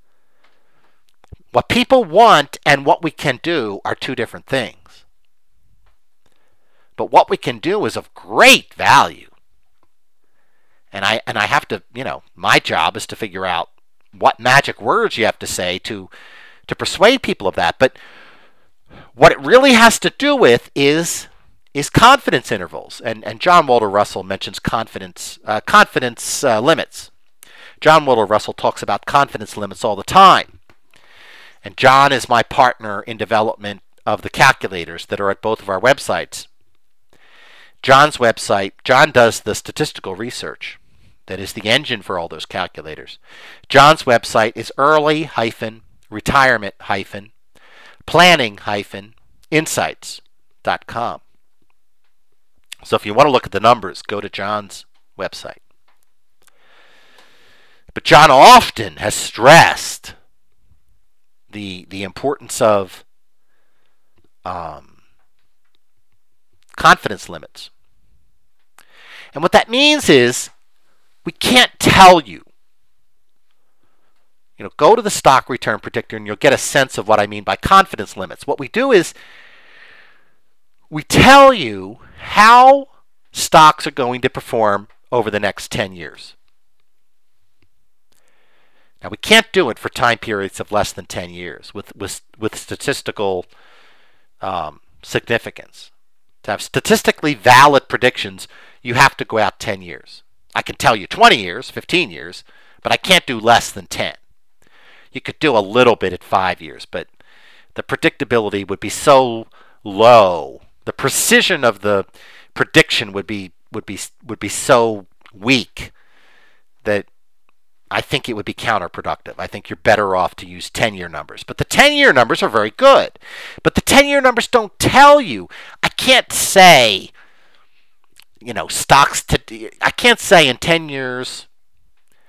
What people want and what we can do are two different things. But what we can do is of great value. And I and I have to, you know, my job is to figure out what magic words you have to say to to persuade people of that. But what it really has to do with is is confidence intervals. And and John Walter Russell mentions confidence uh, confidence uh, limits. John Walter Russell talks about confidence limits all the time. And John is my partner in development of the calculators that are at both of our websites. John's website, John does the statistical research that is the engine for all those calculators. John's website is early retirement planning insights dot com. So if you want to look at the numbers, go to John's website. But John often has stressed the the importance of um, confidence limits. And what that means is we can't tell you. You know, go to the stock return predictor and you'll get a sense of what I mean by confidence limits. What we do is we tell you how stocks are going to perform over the next ten years. Now, we can't do it for time periods of less than ten years with, with, with statistical um, significance. To have statistically valid predictions, you have to go out ten years. I can tell you twenty years, fifteen years, but I can't do less than ten. You could do a little bit at five years, but the predictability would be so low. The precision of the prediction would be would be would be so weak that I think it would be counterproductive. I think you're better off to use ten-year numbers. But the ten-year numbers are very good. But the ten-year numbers don't tell you. I can't say, you know, stocks to, I can't say in ten years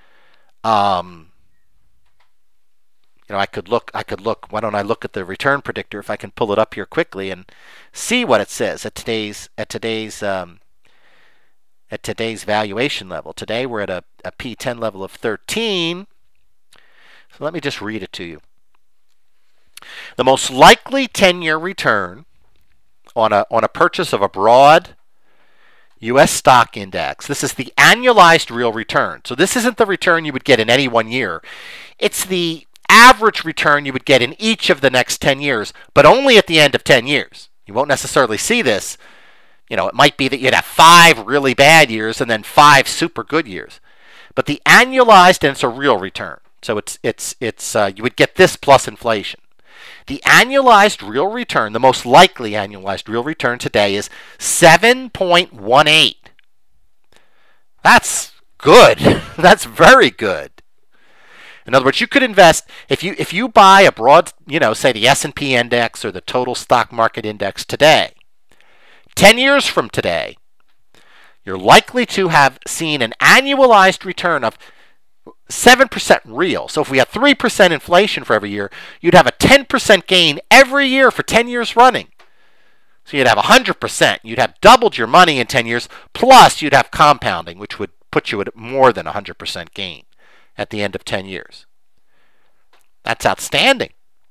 Um, you know, I could look. I could look. Why don't I look at the return predictor if I can pull it up here quickly and see what it says at today's at today's um, at today's valuation level. Today we're at a, a P ten level of thirteen. So let me just read it to you. The most likely ten-year return on a on a purchase of a broad U S stock index. This is the annualized real return. So this isn't the return you would get in any one year. It's the average return you would get in each of the next ten years, but only at the end of ten years. You won't necessarily see this. You know, it might be that you'd have five really bad years and then five super good years. But the annualized, and it's a real return. So it's it's it's uh, you would get this plus inflation. The annualized real return, the most likely annualized real return today is seven point one eight. That's good. That's very good. In other words, you could invest if you if you buy a broad, you know, say the S and P index or the total stock market index today. ten years from today, you're likely to have seen an annualized return of seven percent real. So if we had three percent inflation for every year, you'd have a ten percent gain every year for ten years running. So you'd have one hundred percent. You'd have doubled your money in ten years, plus you'd have compounding, which would put you at more than one hundred percent gain at the end of ten years. That's outstanding.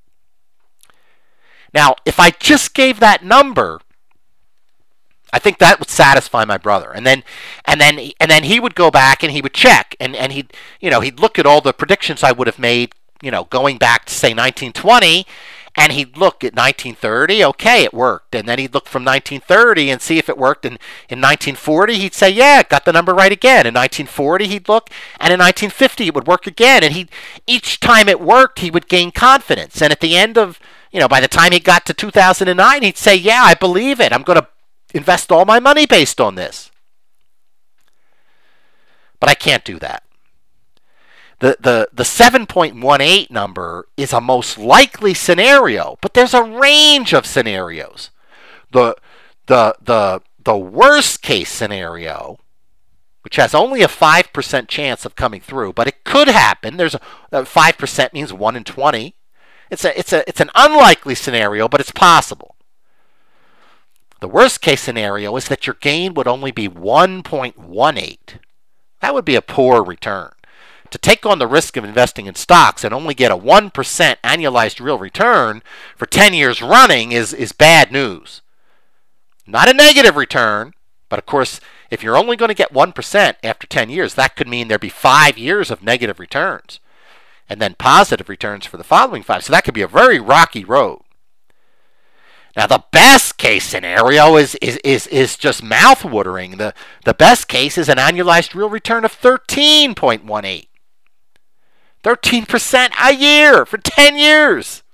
Now, if I just gave that number, I think that would satisfy my brother. And then and then and then he would go back and he would check and, and he'd you know, he'd look at all the predictions I would have made, you know, going back to say nineteen twenty, and he'd look at nineteen thirty, okay, it worked. And then he'd look from nineteen thirty and see if it worked. And in nineteen forty, he'd say, yeah, got the number right again. In nineteen forty, he'd look, and in nineteen fifty, it would work again. And he each time it worked, he would gain confidence. And at the end of, you know, by the time he got to two thousand nine, he'd say, yeah, I believe it. I'm going to invest all my money based on this. But I can't do that. The, the, the seven point one eight number is a most likely scenario, but there's a range of scenarios. The, the, the, the worst case scenario, which has only a five percent chance of coming through, but it could happen. There's a, a five percent means one in twenty. It's a, it's a, it's an unlikely scenario, but it's possible. The worst case scenario is that your gain would only be one point one eight. That would be a poor return. To take on the risk of investing in stocks and only get a one percent annualized real return for ten years running is, is bad news. Not a negative return, but of course, if you're only going to get one percent after ten years, that could mean there'd be five years of negative returns and then positive returns for the following five. So that could be a very rocky road. Now, the best case scenario is is is, is just mouth-watering. The, the best case is an annualized real return of thirteen point one eight. thirteen percent a year for ten years.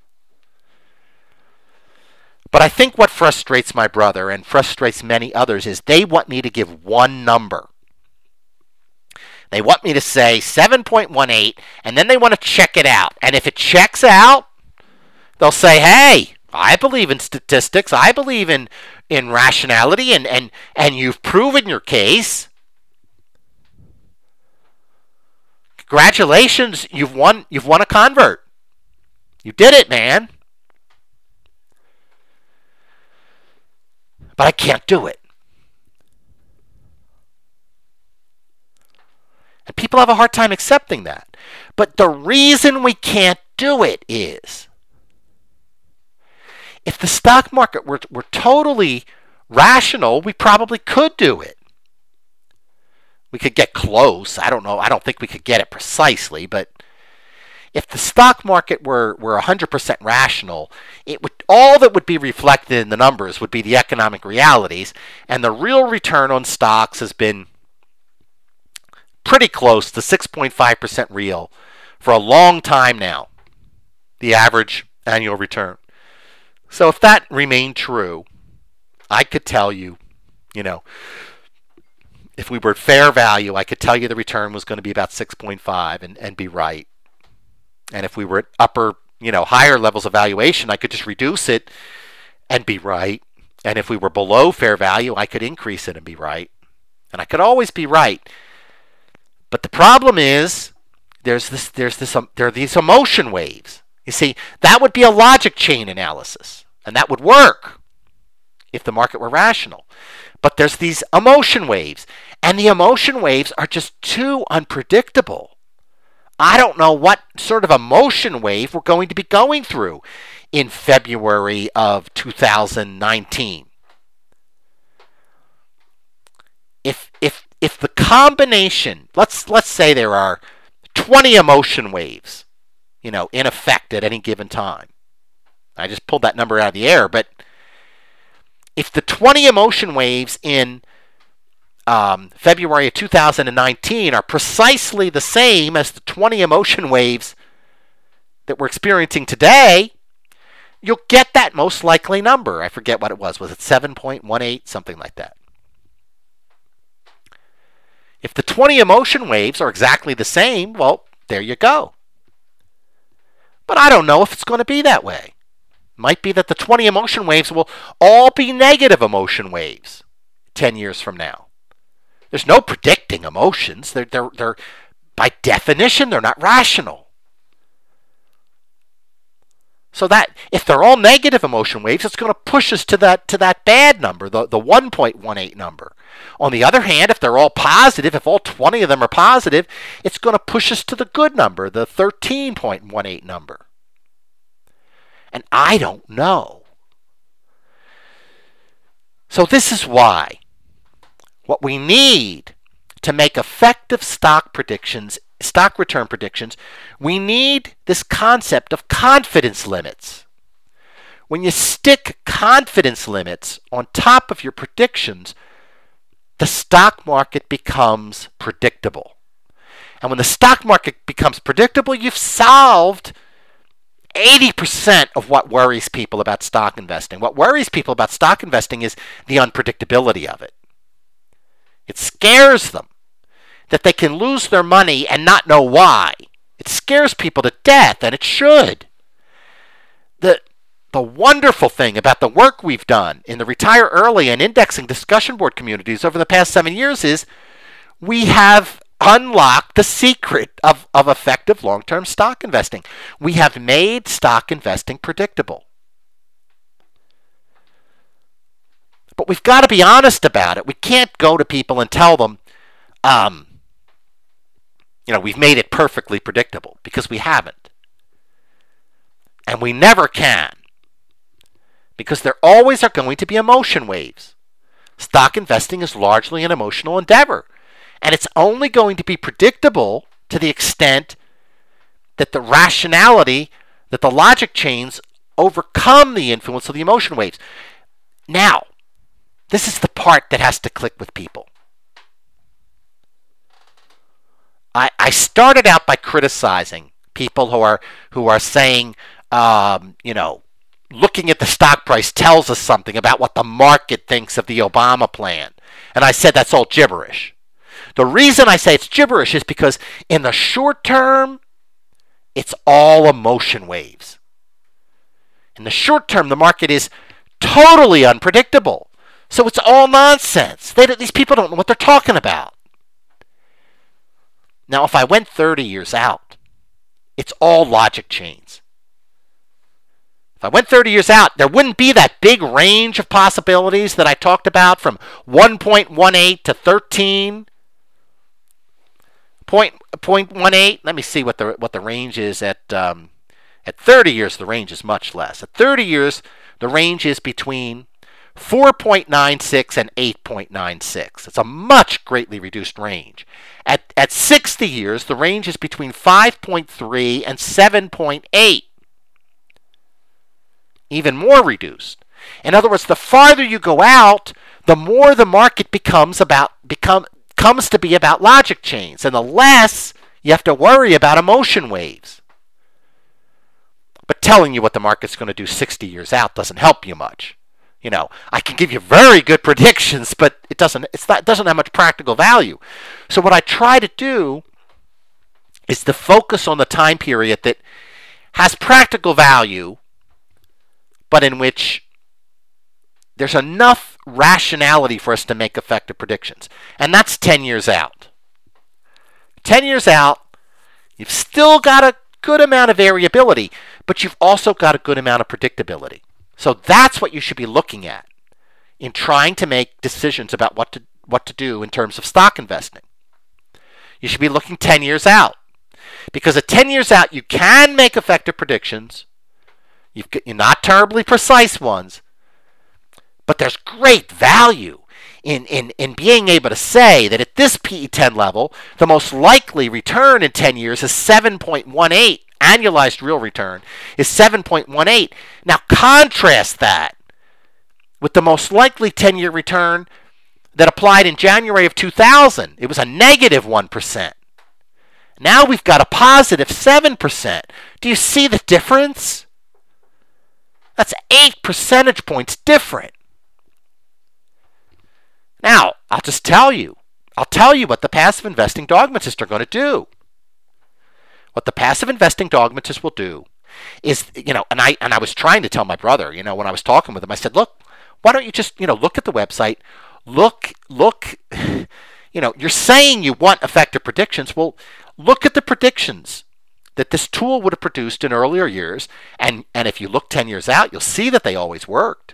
But I think what frustrates my brother and frustrates many others is they want me to give one number. They want me to say seven point one eight, and then they want to check it out. And if it checks out, they'll say, hey, I believe in statistics. I believe in, in rationality, and, and, and you've proven your case. Congratulations, you've won you've won a convert. You did it, man. But I can't do it. And people have a hard time accepting that. But the reason we can't do it is if the stock market were, were totally rational, we probably could do it. We could get close. I don't know. I don't think we could get it precisely, but if the stock market were, were one hundred percent rational, it would all that would be reflected in the numbers would be the economic realities, and the real return on stocks has been pretty close to six point five percent real for a long time now, the average annual return. So if that remained true, I could tell you, you know, if we were at fair value, I could tell you the return was going to be about six point five and, and be right. And if we were at upper, you know, higher levels of valuation, I could just reduce it and be right. And if we were below fair value, I could increase it and be right. And I could always be right. But the problem is, there's this, there's this, um, there are these emotion waves. You see, that would be a logic chain analysis, and that would work if the market were rational. But there's these emotion waves, and the emotion waves are just too unpredictable. I don't know what sort of emotion wave we're going to be going through in February of two thousand nineteen. If if if the combination, let's let's say there are twenty emotion waves, you know, in effect at any given time. I just pulled that number out of the air, but if the twenty emotion waves in um, February of two thousand nineteen are precisely the same as the twenty emotion waves that we're experiencing today, you'll get that most likely number. I forget what it was. Was it seven point one eight? Something like that. If the twenty emotion waves are exactly the same, well, there you go. But I don't know if it's going to be that way. Might be that the twenty emotion waves will all be negative emotion waves ten years from now. There's no predicting emotions. They're, they're, they're, by definition, they're not rational. So that if they're all negative emotion waves, it's going to push us to that to that bad number, the, the one point one eight number. On the other hand, if they're all positive, if all twenty of them are positive, it's going to push us to the good number, the thirteen point one eight number. And I don't know. So this is why what we need to make effective stock predictions, stock return predictions, we need this concept of confidence limits. When you stick confidence limits on top of your predictions, the stock market becomes predictable. And when the stock market becomes predictable, you've solved eighty percent of what worries people about stock investing. What worries people about stock investing is the unpredictability of it. It scares them that they can lose their money and not know why. It scares people to death, and it should. The, the wonderful thing about the work we've done in the Retire Early and indexing discussion board communities over the past seven years is we have unlocked the secret of, of effective long-term stock investing. We have made stock investing predictable. But we've got to be honest about it. We can't go to people and tell them, um, you know, we've made it perfectly predictable, because we haven't. And we never can. Because there always are going to be emotion waves. Stock investing is largely an emotional endeavor. And it's only going to be predictable to the extent that the rationality, that the logic chains overcome the influence of the emotion waves. Now, this is the part that has to click with people. I, I started out by criticizing people who are who are saying, um, you know, looking at the stock price tells us something about what the market thinks of the Obama plan. And I said that's all gibberish. The reason I say it's gibberish is because in the short term, it's all emotion waves. In the short term, the market is totally unpredictable. So it's all nonsense. They, these people don't know what they're talking about. Now, if I went thirty years out, it's all logic chains. If I went thirty years out, there wouldn't be that big range of possibilities that I talked about from one point one eight to thirteen point one eight. Let me see what the what the range is at um, at thirty years. The range is much less. At thirty years, the range is between four point nine six and eight point nine six. It's a much greatly reduced range. At at sixty years, the range is between five point three and seven point eight. Even more reduced. In other words, the farther you go out, the more the market becomes about become comes to be about logic chains, and the less you have to worry about emotion waves. But telling you what the market's going to do sixty years out doesn't help you much. You know, I can give you very good predictions, but it doesn't it's not, it doesn't have much practical value. So what I try to do is to focus on the time period that has practical value, but in which there's enough rationality for us to make effective predictions. And that's ten years out. ten years out, You've still got a good amount of variability, but you've also got a good amount of predictability. So that's what you should be looking at in trying to make decisions about what to what to do in terms of stock investing. You should be looking ten years out, because at ten years out you can make effective predictions. You've, you're not terribly precise ones, but there's great value in, in, in being able to say that at this P E ten level, the most likely return in ten years is seven point one eight. Annualized real return is seven point one eight. Now contrast that with the most likely ten-year return that applied in January of two thousand. It was a negative one percent. Now we've got a positive seven percent. Do you see the difference? That's eight percentage points different. Now, I'll just tell you. I'll tell you what the passive investing dogmatists are going to do. What the passive investing dogmatists will do is, you know, and I and I was trying to tell my brother, you know, when I was talking with him, I said, look, why don't you just, you know, look at the website, look, look, you know, you're saying you want effective predictions. Well, look at the predictions that this tool would have produced in earlier years, and, and if you look ten years out, you'll see that they always worked.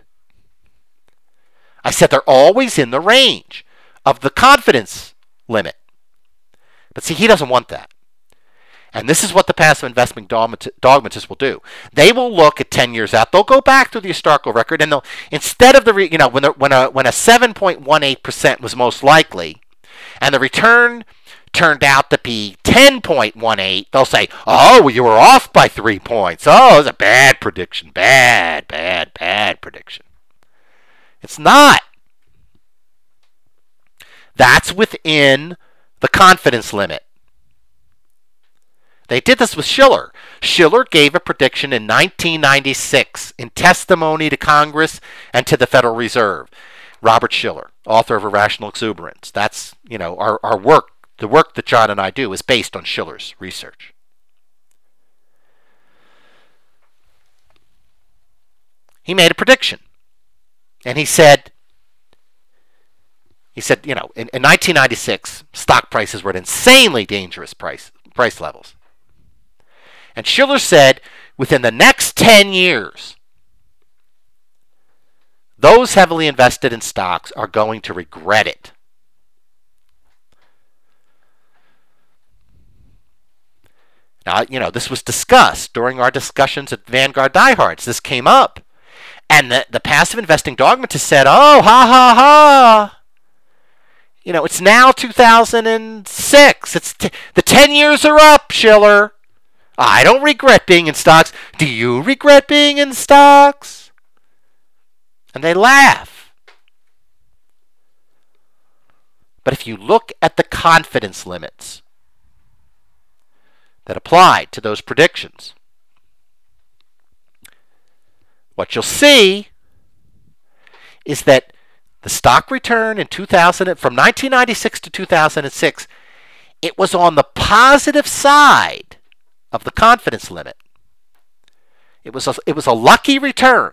I said they're always in the range of the confidence limit. But see, he doesn't want that. And this is what the passive investment dogmatists will do. They will look at ten years out. They'll go back through the historical record, and they'll, instead of the, re, you know, when, when a, when a seven point one eight percent was most likely, and the return turned out to be ten point one eight, they'll say, oh, well, you were off by three points. Oh, it was a bad prediction. Bad, bad, bad prediction. It's not. That's within the confidence limit. They did this with Shiller. Shiller gave a prediction in nineteen ninety-six in testimony to Congress and to the Federal Reserve. Robert Shiller, author of Irrational Exuberance. That's, you know, our, our work, the work that John and I do is based on Shiller's research. He made a prediction. And he said, he said, you know, in, in nineteen ninety-six, stock prices were at insanely dangerous price price levels. And Shiller said, within the next ten years, those heavily invested in stocks are going to regret it. Now, you know, this was discussed during our discussions at Vanguard Diehards. This came up. And the, the passive investing dogmatist said, oh, ha, ha, ha. You know, it's now two thousand six. It's t- the ten years are up, Shiller. I don't regret being in stocks. Do you regret being in stocks? And they laugh. But if you look at the confidence limits that applied to those predictions, what you'll see is that the stock return in two thousand, from nineteen ninety-six to two thousand six, it was on the positive side of the confidence limit. It was a, it was a lucky return,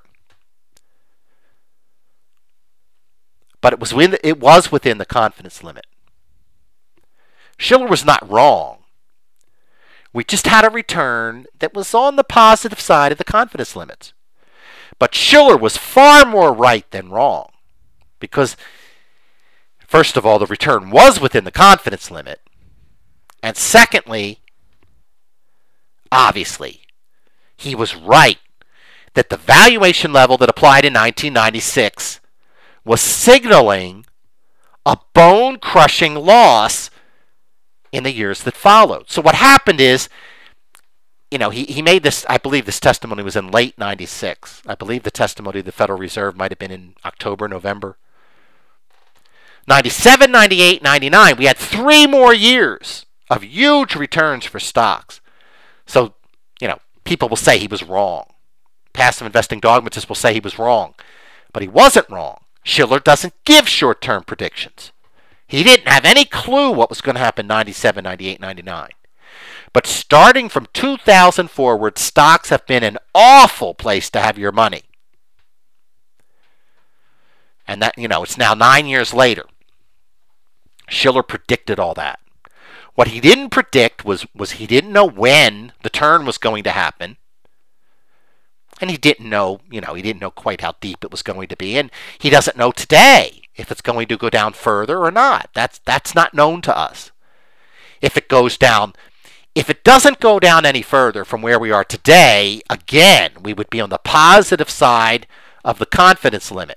but it was within, it was within the confidence limit. Shiller was not wrong. We just had a return that was on the positive side of the confidence limits. But Shiller was far more right than wrong, because, first of all, the return was within the confidence limit, and secondly, obviously, he was right that the valuation level that applied in nineteen ninety-six was signaling a bone-crushing loss in the years that followed. So what happened is, you know, he, he made this, I believe this testimony was in late ninety-six. I believe the testimony of the Federal Reserve might have been in October, November. ninety-seven, ninety-eight, ninety-nine, we had three more years of huge returns for stocks. So, you know, people will say he was wrong. Passive investing dogmatists will say he was wrong. But he wasn't wrong. Shiller doesn't give short-term predictions. He didn't have any clue what was going to happen in ninety-seven, ninety-eight, ninety-nine. But starting from two thousand forward, stocks have been an awful place to have your money. And that, you know, it's now nine years later. Shiller predicted all that. What he didn't predict was, was he didn't know when the turn was going to happen. And he didn't know, you know, he didn't know quite how deep it was going to be. And he doesn't know today if it's going to go down further or not. That's that's not known to us. If it goes down, if it doesn't go down any further from where we are today, again, we would be on the positive side of the confidence limit.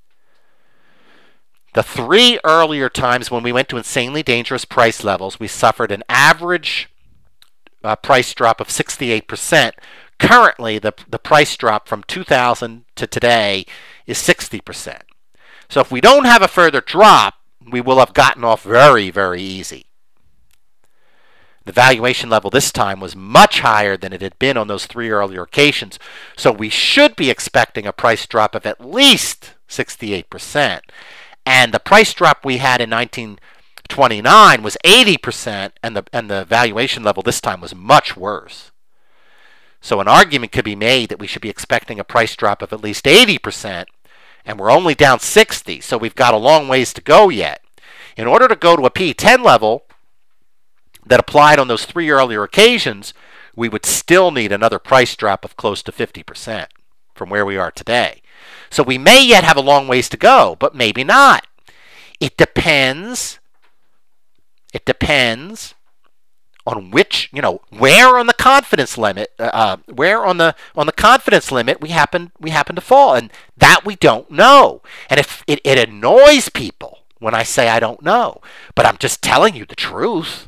The three earlier times when we went to insanely dangerous price levels, we suffered an average uh, price drop of sixty-eight percent. Currently, the, the price drop from two thousand to today is sixty percent. So if we don't have a further drop, we will have gotten off very, very easy. The valuation level this time was much higher than it had been on those three earlier occasions. So we should be expecting a price drop of at least sixty-eight percent. And the price drop we had in nineteen twenty-nine was eighty percent, and the, and the valuation level this time was much worse. So an argument could be made that we should be expecting a price drop of at least eighty percent, and we're only down sixty, so we've got a long ways to go yet. In order to go to a P ten level that applied on those three earlier occasions, we would still need another price drop of close to fifty percent from where we are today. So we may yet have a long ways to go, but maybe not. It depends. It depends on which, you know, where on the confidence limit, uh, where on the on the confidence limit we happen we happen to fall, and that we don't know. And if it, it annoys people when I say I don't know, but I'm just telling you the truth.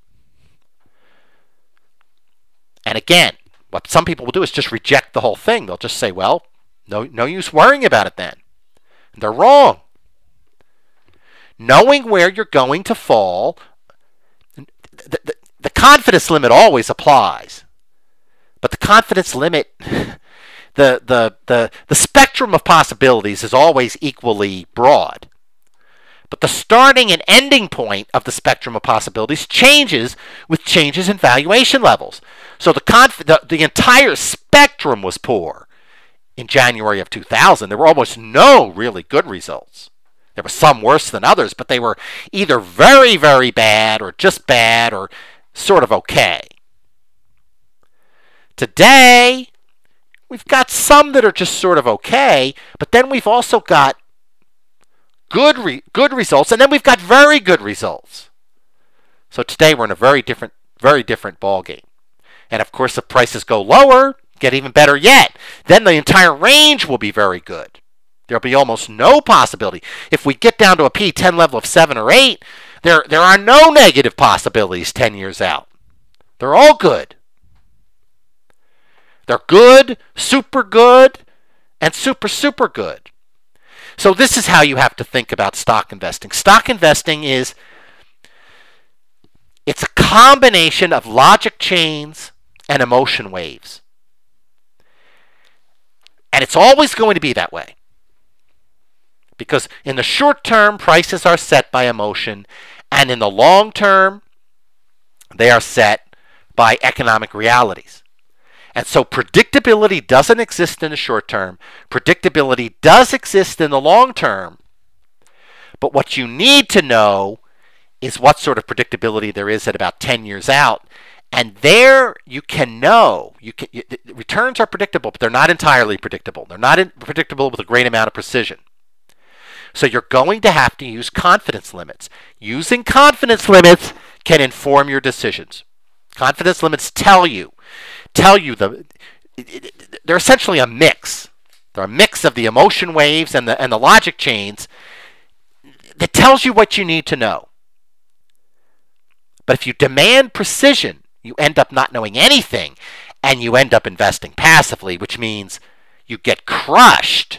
And again, what some people will do is just reject the whole thing. They'll just say, well, no, no use worrying about it then. And they're wrong. Knowing where you're going to fall, the, the, the confidence limit always applies. But the confidence limit, the, the, the, the spectrum of possibilities is always equally broad. But the starting and ending point of the spectrum of possibilities changes with changes in valuation levels. So the, conf- the, the entire spectrum was poor in January of two thousand. There were almost no really good results. There were some worse than others, but they were either very, very bad or just bad or sort of okay. Today, we've got some that are just sort of okay, but then we've also got good re- good results, and then we've got very good results. So today we're in a very different, very different ballgame. And of course, if prices go lower, get even better yet. Then the entire range will be very good. There'll be almost no possibility. If we get down to a P ten level of seven or eight, there, there are no negative possibilities ten years out. They're all good. They're good, super good, and super, super good. So this is how you have to think about stock investing. Stock investing is, it's a combination of logic chains and emotion waves. And it's always going to be that way. Because in the short term, prices are set by emotion, and in the long term, they are set by economic realities. And so predictability doesn't exist in the short term. Predictability does exist in the long term. But what you need to know is what sort of predictability there is at about ten years out. And there you can know, you can, you, returns are predictable, but they're not entirely predictable. They're not in, predictable with a great amount of precision. So you're going to have to use confidence limits. Using confidence limits can inform your decisions. Confidence limits tell you, tell you the, they're essentially a mix. They're a mix of the emotion waves and the and the logic chains that tells you what you need to know. But if you demand precision, you end up not knowing anything, and you end up investing passively, which means you get crushed.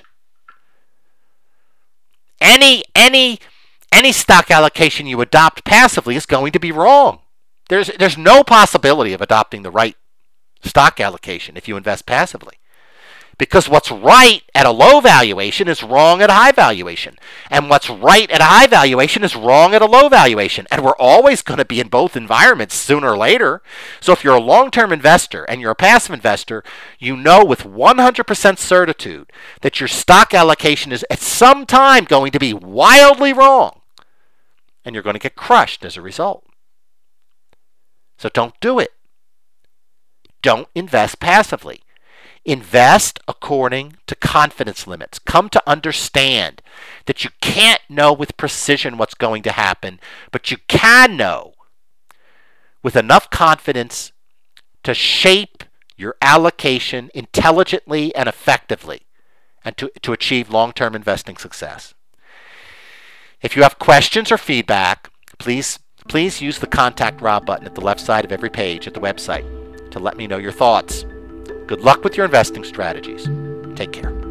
Any any any stock allocation you adopt passively is going to be wrong. There's there's no possibility of adopting the right stock allocation if you invest passively. Because what's right at a low valuation is wrong at a high valuation. And what's right at a high valuation is wrong at a low valuation. And we're always going to be in both environments sooner or later. So if you're a long-term investor and you're a passive investor, you know with one hundred percent certitude that your stock allocation is at some time going to be wildly wrong. And you're going to get crushed as a result. So don't do it. Don't invest passively. Invest according to confidence limits. Come to understand that you can't know with precision what's going to happen, but you can know with enough confidence to shape your allocation intelligently and effectively and to, to achieve long-term investing success. If you have questions or feedback, please, please use the Contact Rob button at the left side of every page at the website to let me know your thoughts. Good luck with your investing strategies. Take care.